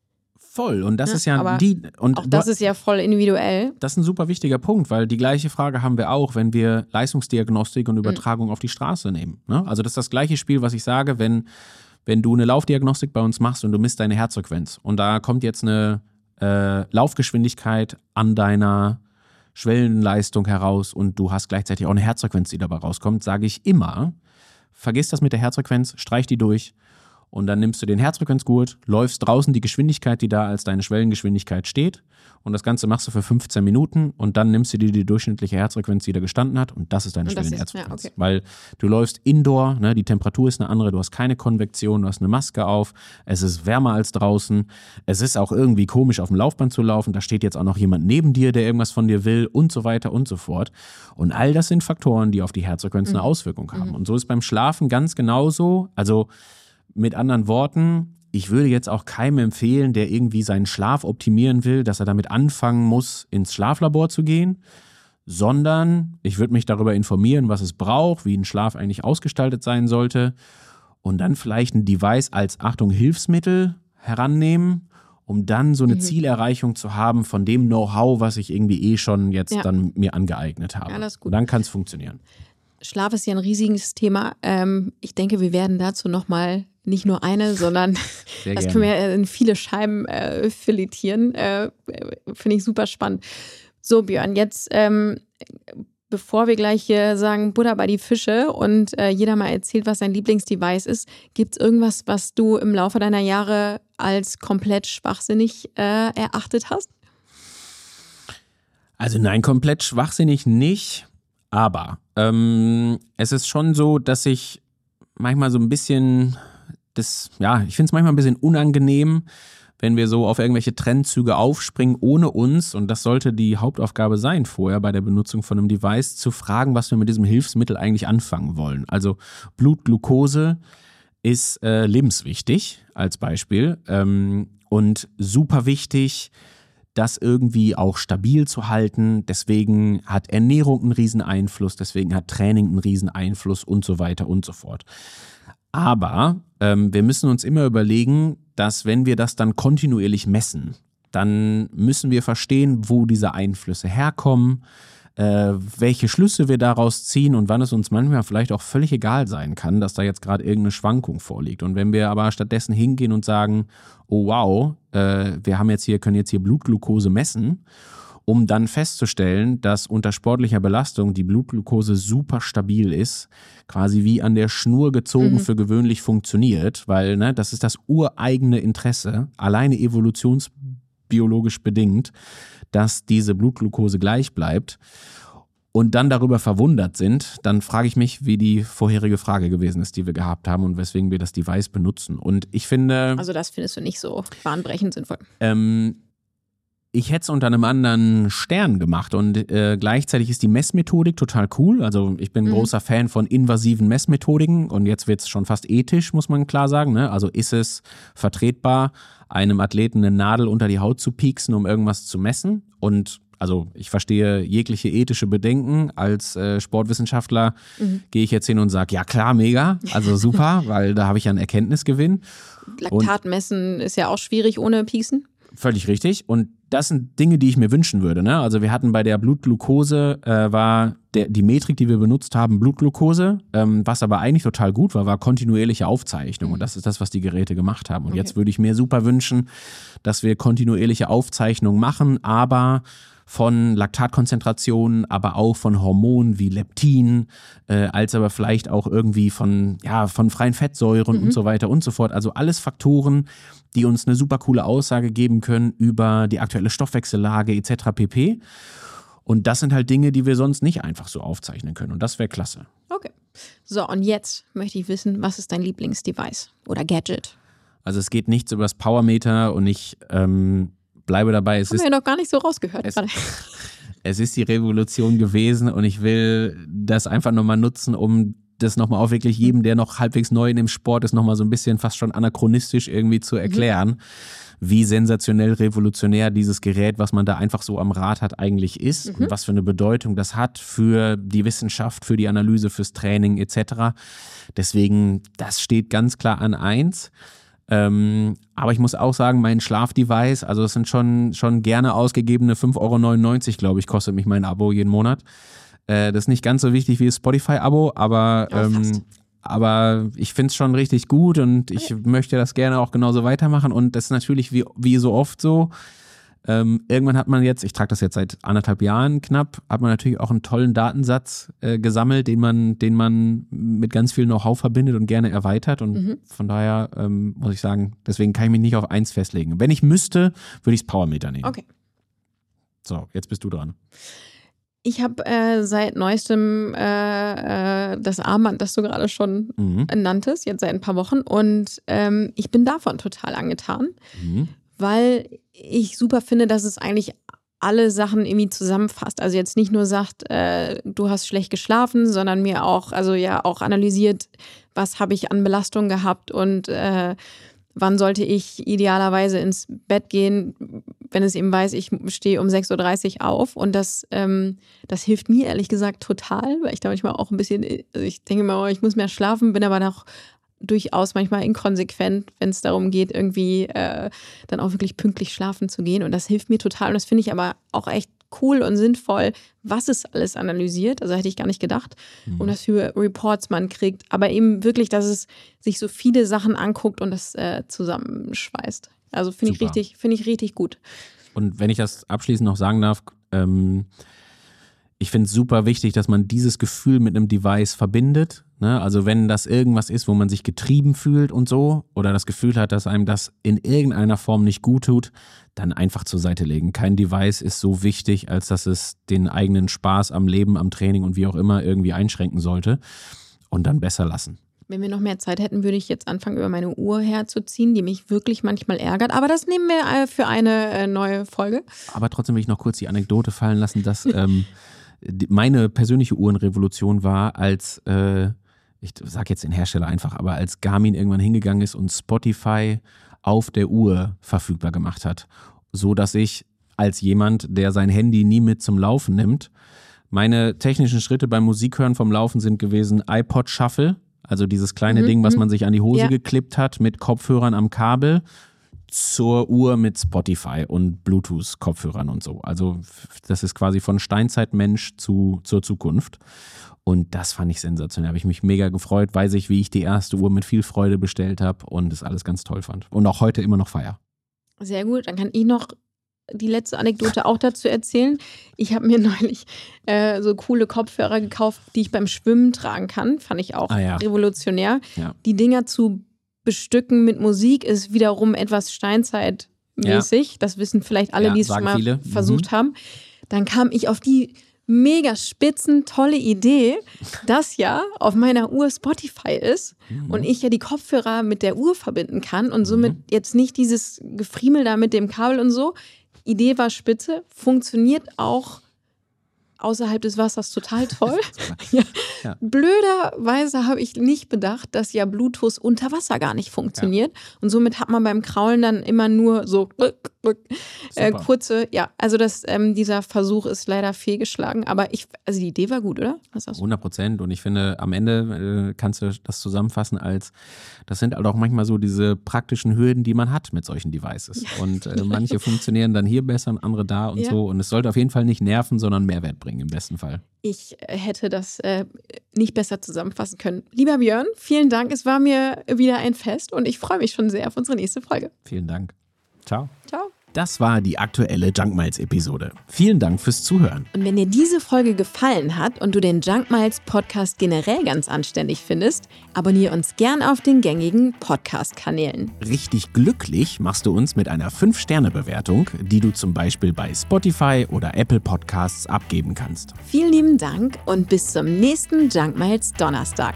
Voll, und das ja, ist ja aber die. Und auch das ist ja voll individuell. Das ist ein super wichtiger Punkt, weil die gleiche Frage haben wir auch, wenn wir Leistungsdiagnostik und Übertragung mhm. auf die Straße nehmen. Ne? Also das ist das gleiche Spiel, was ich sage, wenn Wenn du eine Laufdiagnostik bei uns machst und du misst deine Herzfrequenz und da kommt jetzt eine äh, Laufgeschwindigkeit an deiner Schwellenleistung heraus und du hast gleichzeitig auch eine Herzfrequenz, die dabei rauskommt, sage ich immer, vergiss das mit der Herzfrequenz, streich die durch und dann nimmst du den Herzfrequenzgurt, läufst draußen die Geschwindigkeit, die da als deine Schwellengeschwindigkeit steht und das Ganze machst du für fünfzehn Minuten und dann nimmst du dir die durchschnittliche Herzfrequenz, die da gestanden hat und das ist deine Schwellenherzfrequenz. Ja, okay. Weil du läufst indoor, ne, die Temperatur ist eine andere, du hast keine Konvektion, du hast eine Maske auf, es ist wärmer als draußen, es ist auch irgendwie komisch auf dem Laufband zu laufen, da steht jetzt auch noch jemand neben dir, der irgendwas von dir will und so weiter und so fort. Und all das sind Faktoren, die auf die Herzfrequenz mhm. eine Auswirkung haben. Mhm. Und so ist beim Schlafen ganz genauso, also mit anderen Worten, ich würde jetzt auch keinem empfehlen, der irgendwie seinen Schlaf optimieren will, dass er damit anfangen muss, ins Schlaflabor zu gehen, sondern ich würde mich darüber informieren, was es braucht, wie ein Schlaf eigentlich ausgestaltet sein sollte und dann vielleicht ein Device als, Achtung, Hilfsmittel herannehmen, um dann so eine mhm. Zielerreichung zu haben von dem Know-how, was ich irgendwie eh schon jetzt ja. dann mir angeeignet habe. Ja, das ist gut. Und dann kann es funktionieren. Schlaf ist ja ein riesiges Thema. Ähm, ich denke, wir werden dazu nochmal nicht nur eine, sondern Sehr das gerne. Können wir in viele Scheiben äh, filetieren. Äh, Finde ich super spannend. So, Björn, jetzt, ähm, bevor wir gleich hier sagen, Butter bei die Fische und äh, jeder mal erzählt, was sein Lieblingsdevice ist, gibt es irgendwas, was du im Laufe deiner Jahre als komplett schwachsinnig äh, erachtet hast? Also nein, komplett schwachsinnig nicht. Aber ähm, es ist schon so, dass ich manchmal so ein bisschen, das, ja, ich finde es manchmal ein bisschen unangenehm, wenn wir so auf irgendwelche Trendzüge aufspringen, ohne uns, und das sollte die Hauptaufgabe sein vorher bei der Benutzung von einem Device, zu fragen, was wir mit diesem Hilfsmittel eigentlich anfangen wollen. Also Blutglucose ist äh, lebenswichtig als Beispiel ähm, und super wichtig, das irgendwie auch stabil zu halten. Deswegen hat Ernährung einen riesen Einfluss, deswegen hat Training einen riesen Einfluss und so weiter und so fort. Aber ähm, wir müssen uns immer überlegen, dass wenn wir das dann kontinuierlich messen, dann müssen wir verstehen, wo diese Einflüsse herkommen, äh, welche Schlüsse wir daraus ziehen und wann es uns manchmal vielleicht auch völlig egal sein kann, dass da jetzt gerade irgendeine Schwankung vorliegt. Und wenn wir aber stattdessen hingehen und sagen, oh wow, äh, wir haben jetzt hier, können jetzt hier Blutglucose messen, um dann festzustellen, dass unter sportlicher Belastung die Blutglucose super stabil ist, quasi wie an der Schnur gezogen mhm. für gewöhnlich funktioniert, weil ne, das ist das ureigene Interesse, alleine evolutionsbiologisch bedingt, dass diese Blutglucose gleich bleibt und dann darüber verwundert sind, dann frage ich mich, wie die vorherige Frage gewesen ist, die wir gehabt haben und weswegen wir das Device benutzen. Und ich finde... Also das findest du nicht so bahnbrechend sinnvoll? Ähm, ich hätte es unter einem anderen Stern gemacht und äh, gleichzeitig ist die Messmethodik total cool. Also ich bin ein mhm. großer Fan von invasiven Messmethodiken und jetzt wird es schon fast ethisch, muss man klar sagen. Ne? Also ist es vertretbar, einem Athleten eine Nadel unter die Haut zu pieksen, um irgendwas zu messen? Und also ich verstehe jegliche ethische Bedenken. Als äh, Sportwissenschaftler mhm. gehe ich jetzt hin und sage, ja klar, mega, also super, weil da habe ich ja einen Erkenntnisgewinn. Laktat messen ist ja auch schwierig ohne Pieksen. Völlig richtig. Und das sind Dinge, die ich mir wünschen würde. Ne? Also wir hatten bei der Blutglucose, äh, war der, die Metrik, die wir benutzt haben, Blutglucose. Ähm, was aber eigentlich total gut war, war kontinuierliche Aufzeichnung. Mhm. Und das ist das, was die Geräte gemacht haben. Und okay. jetzt würde ich mir super wünschen, dass wir kontinuierliche Aufzeichnungen machen, aber von Laktatkonzentrationen, aber auch von Hormonen wie Leptin, äh, als aber vielleicht auch irgendwie von, ja, von freien Fettsäuren mhm. und so weiter und so fort. Also alles Faktoren, die uns eine super coole Aussage geben können über die aktuelle Stoffwechsellage et cetera pp. Und das sind halt Dinge, die wir sonst nicht einfach so aufzeichnen können. Und das wäre klasse. Okay. So, und jetzt möchte ich wissen, was ist dein Lieblingsdevice oder Gadget? Also es geht nichts über das Powermeter und ich ähm, bleibe dabei. Es Haben ist, wir ja noch gar nicht so rausgehört es, gerade. Es ist die Revolution gewesen und ich will das einfach nochmal nutzen, um das nochmal auch wirklich jedem, der noch halbwegs neu in dem Sport ist, nochmal so ein bisschen fast schon anachronistisch irgendwie zu erklären, mhm. wie sensationell revolutionär dieses Gerät, was man da einfach so am Rad hat, eigentlich ist mhm. und was für eine Bedeutung das hat für die Wissenschaft, für die Analyse, fürs Training et cetera. Deswegen, das steht ganz klar an eins. Ähm, aber ich muss auch sagen, mein Schlafdevice, also es sind schon, schon gerne ausgegebene fünf Euro neunundneunzig, glaube ich, kostet mich mein Abo jeden Monat. Äh, das ist nicht ganz so wichtig wie das Spotify-Abo, aber, ja, ähm, aber ich finde es schon richtig gut und ich okay. möchte das gerne auch genauso weitermachen. Und das ist natürlich wie, wie so oft so. Ähm, irgendwann hat man jetzt, ich trage das jetzt seit anderthalb Jahren knapp, hat man natürlich auch einen tollen Datensatz äh, gesammelt, den man, den man mit ganz viel Know-how verbindet und gerne erweitert. Und mhm. von daher ähm, muss ich sagen, deswegen kann ich mich nicht auf eins festlegen. Wenn ich müsste, würde ich das Powermeter nehmen. Okay. So, jetzt bist du dran. Ich habe äh, seit neuestem äh, äh, das Armband, das du gerade schon mhm. nanntest, jetzt seit ein paar Wochen. Und ähm, ich bin davon total angetan, mhm. weil ich super finde, dass es eigentlich alle Sachen irgendwie zusammenfasst. Also jetzt nicht nur sagt, äh, du hast schlecht geschlafen, sondern mir auch, also ja auch analysiert, was habe ich an Belastung gehabt und äh, wann sollte ich idealerweise ins Bett gehen, wenn es eben weiß, ich stehe um sechs Uhr dreißig auf. Und das, ähm, das hilft mir ehrlich gesagt total, weil ich da manchmal auch ein bisschen, also ich denke immer, ich muss mehr schlafen, bin aber noch durchaus manchmal inkonsequent, wenn es darum geht, irgendwie äh, dann auch wirklich pünktlich schlafen zu gehen. Und das hilft mir total. Und das finde ich aber auch echt cool und sinnvoll, was es alles analysiert. Also hätte ich gar nicht gedacht, mhm. und was für Reports man kriegt. Aber eben wirklich, dass es sich so viele Sachen anguckt und das äh, zusammenschweißt. Also finde ich richtig, finde ich richtig gut. Und wenn ich das abschließend noch sagen darf, ähm, ich finde es super wichtig, dass man dieses Gefühl mit einem Device verbindet. Ne? Also wenn das irgendwas ist, wo man sich getrieben fühlt und so oder das Gefühl hat, dass einem das in irgendeiner Form nicht gut tut, dann einfach zur Seite legen. Kein Device ist so wichtig, als dass es den eigenen Spaß am Leben, am Training und wie auch immer irgendwie einschränken sollte und dann besser lassen. Wenn wir noch mehr Zeit hätten, würde ich jetzt anfangen, über meine Uhr herzuziehen, die mich wirklich manchmal ärgert. Aber das nehmen wir für eine neue Folge. Aber trotzdem will ich noch kurz die Anekdote fallen lassen, dass ähm, meine persönliche Uhrenrevolution war, als, äh, ich sage jetzt den Hersteller einfach, aber als Garmin irgendwann hingegangen ist und Spotify auf der Uhr verfügbar gemacht hat, so dass ich als jemand, der sein Handy nie mit zum Laufen nimmt, meine technischen Schritte beim Musikhören vom Laufen sind gewesen iPod Shuffle, also dieses kleine mhm, Ding, was man sich an die Hose ja. geklippt hat mit Kopfhörern am Kabel, zur Uhr mit Spotify und Bluetooth-Kopfhörern und so. Also das ist quasi von Steinzeitmensch zu, zur Zukunft. Und das fand ich sensationell. Da habe ich mich mega gefreut, weiß ich, wie ich die erste Uhr mit viel Freude bestellt habe und das alles ganz toll fand. Und auch heute immer noch feier. Sehr gut, dann kann ich noch die letzte Anekdote auch dazu erzählen. Ich habe mir neulich äh, so coole Kopfhörer gekauft, die ich beim Schwimmen tragen kann. Fand ich auch ah, ja. revolutionär. Ja. Die Dinger zu bestücken mit Musik ist wiederum etwas steinzeitmäßig. Ja. Das wissen vielleicht alle, ja, die es schon mal viele. versucht mhm. haben. Dann kam ich auf die mega spitzen, tolle Idee, dass ja auf meiner Uhr Spotify ist mhm. und ich ja die Kopfhörer mit der Uhr verbinden kann und somit mhm. jetzt nicht dieses Gefriemel da mit dem Kabel und so. Idee war spitze, funktioniert auch außerhalb des Wassers total toll. ja. Ja. Blöderweise habe ich nicht bedacht, dass ja Bluetooth unter Wasser gar nicht funktioniert. Ja. Und somit hat man beim Kraulen dann immer nur so äh, kurze, ja, also das, ähm, dieser Versuch ist leider fehlgeschlagen. Aber ich, also die Idee war gut, oder? Was sagst du? hundert Prozent. Und ich finde, am Ende äh, kannst du das zusammenfassen als, das sind halt auch manchmal so diese praktischen Hürden, die man hat mit solchen Devices. Ja. Und äh, manche funktionieren dann hier besser und andere da und ja. so. Und es sollte auf jeden Fall nicht nerven, sondern Mehrwert bringen, im besten Fall. Ich hätte das äh, nicht besser zusammenfassen können. Lieber Björn, vielen Dank. Es war mir wieder ein Fest und ich freue mich schon sehr auf unsere nächste Folge. Vielen Dank. Ciao. Ciao. Das war die aktuelle Junk Miles Episode. Vielen Dank fürs Zuhören. Und wenn dir diese Folge gefallen hat und du den Junk Miles Podcast generell ganz anständig findest, abonniere uns gern auf den gängigen Podcast-Kanälen. Richtig glücklich machst du uns mit einer fünf Sterne Bewertung, die du zum Beispiel bei Spotify oder Apple Podcasts abgeben kannst. Vielen lieben Dank und bis zum nächsten Junk Miles Donnerstag.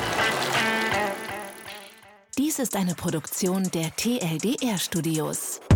Dies ist eine Produktion der T L D R Studios.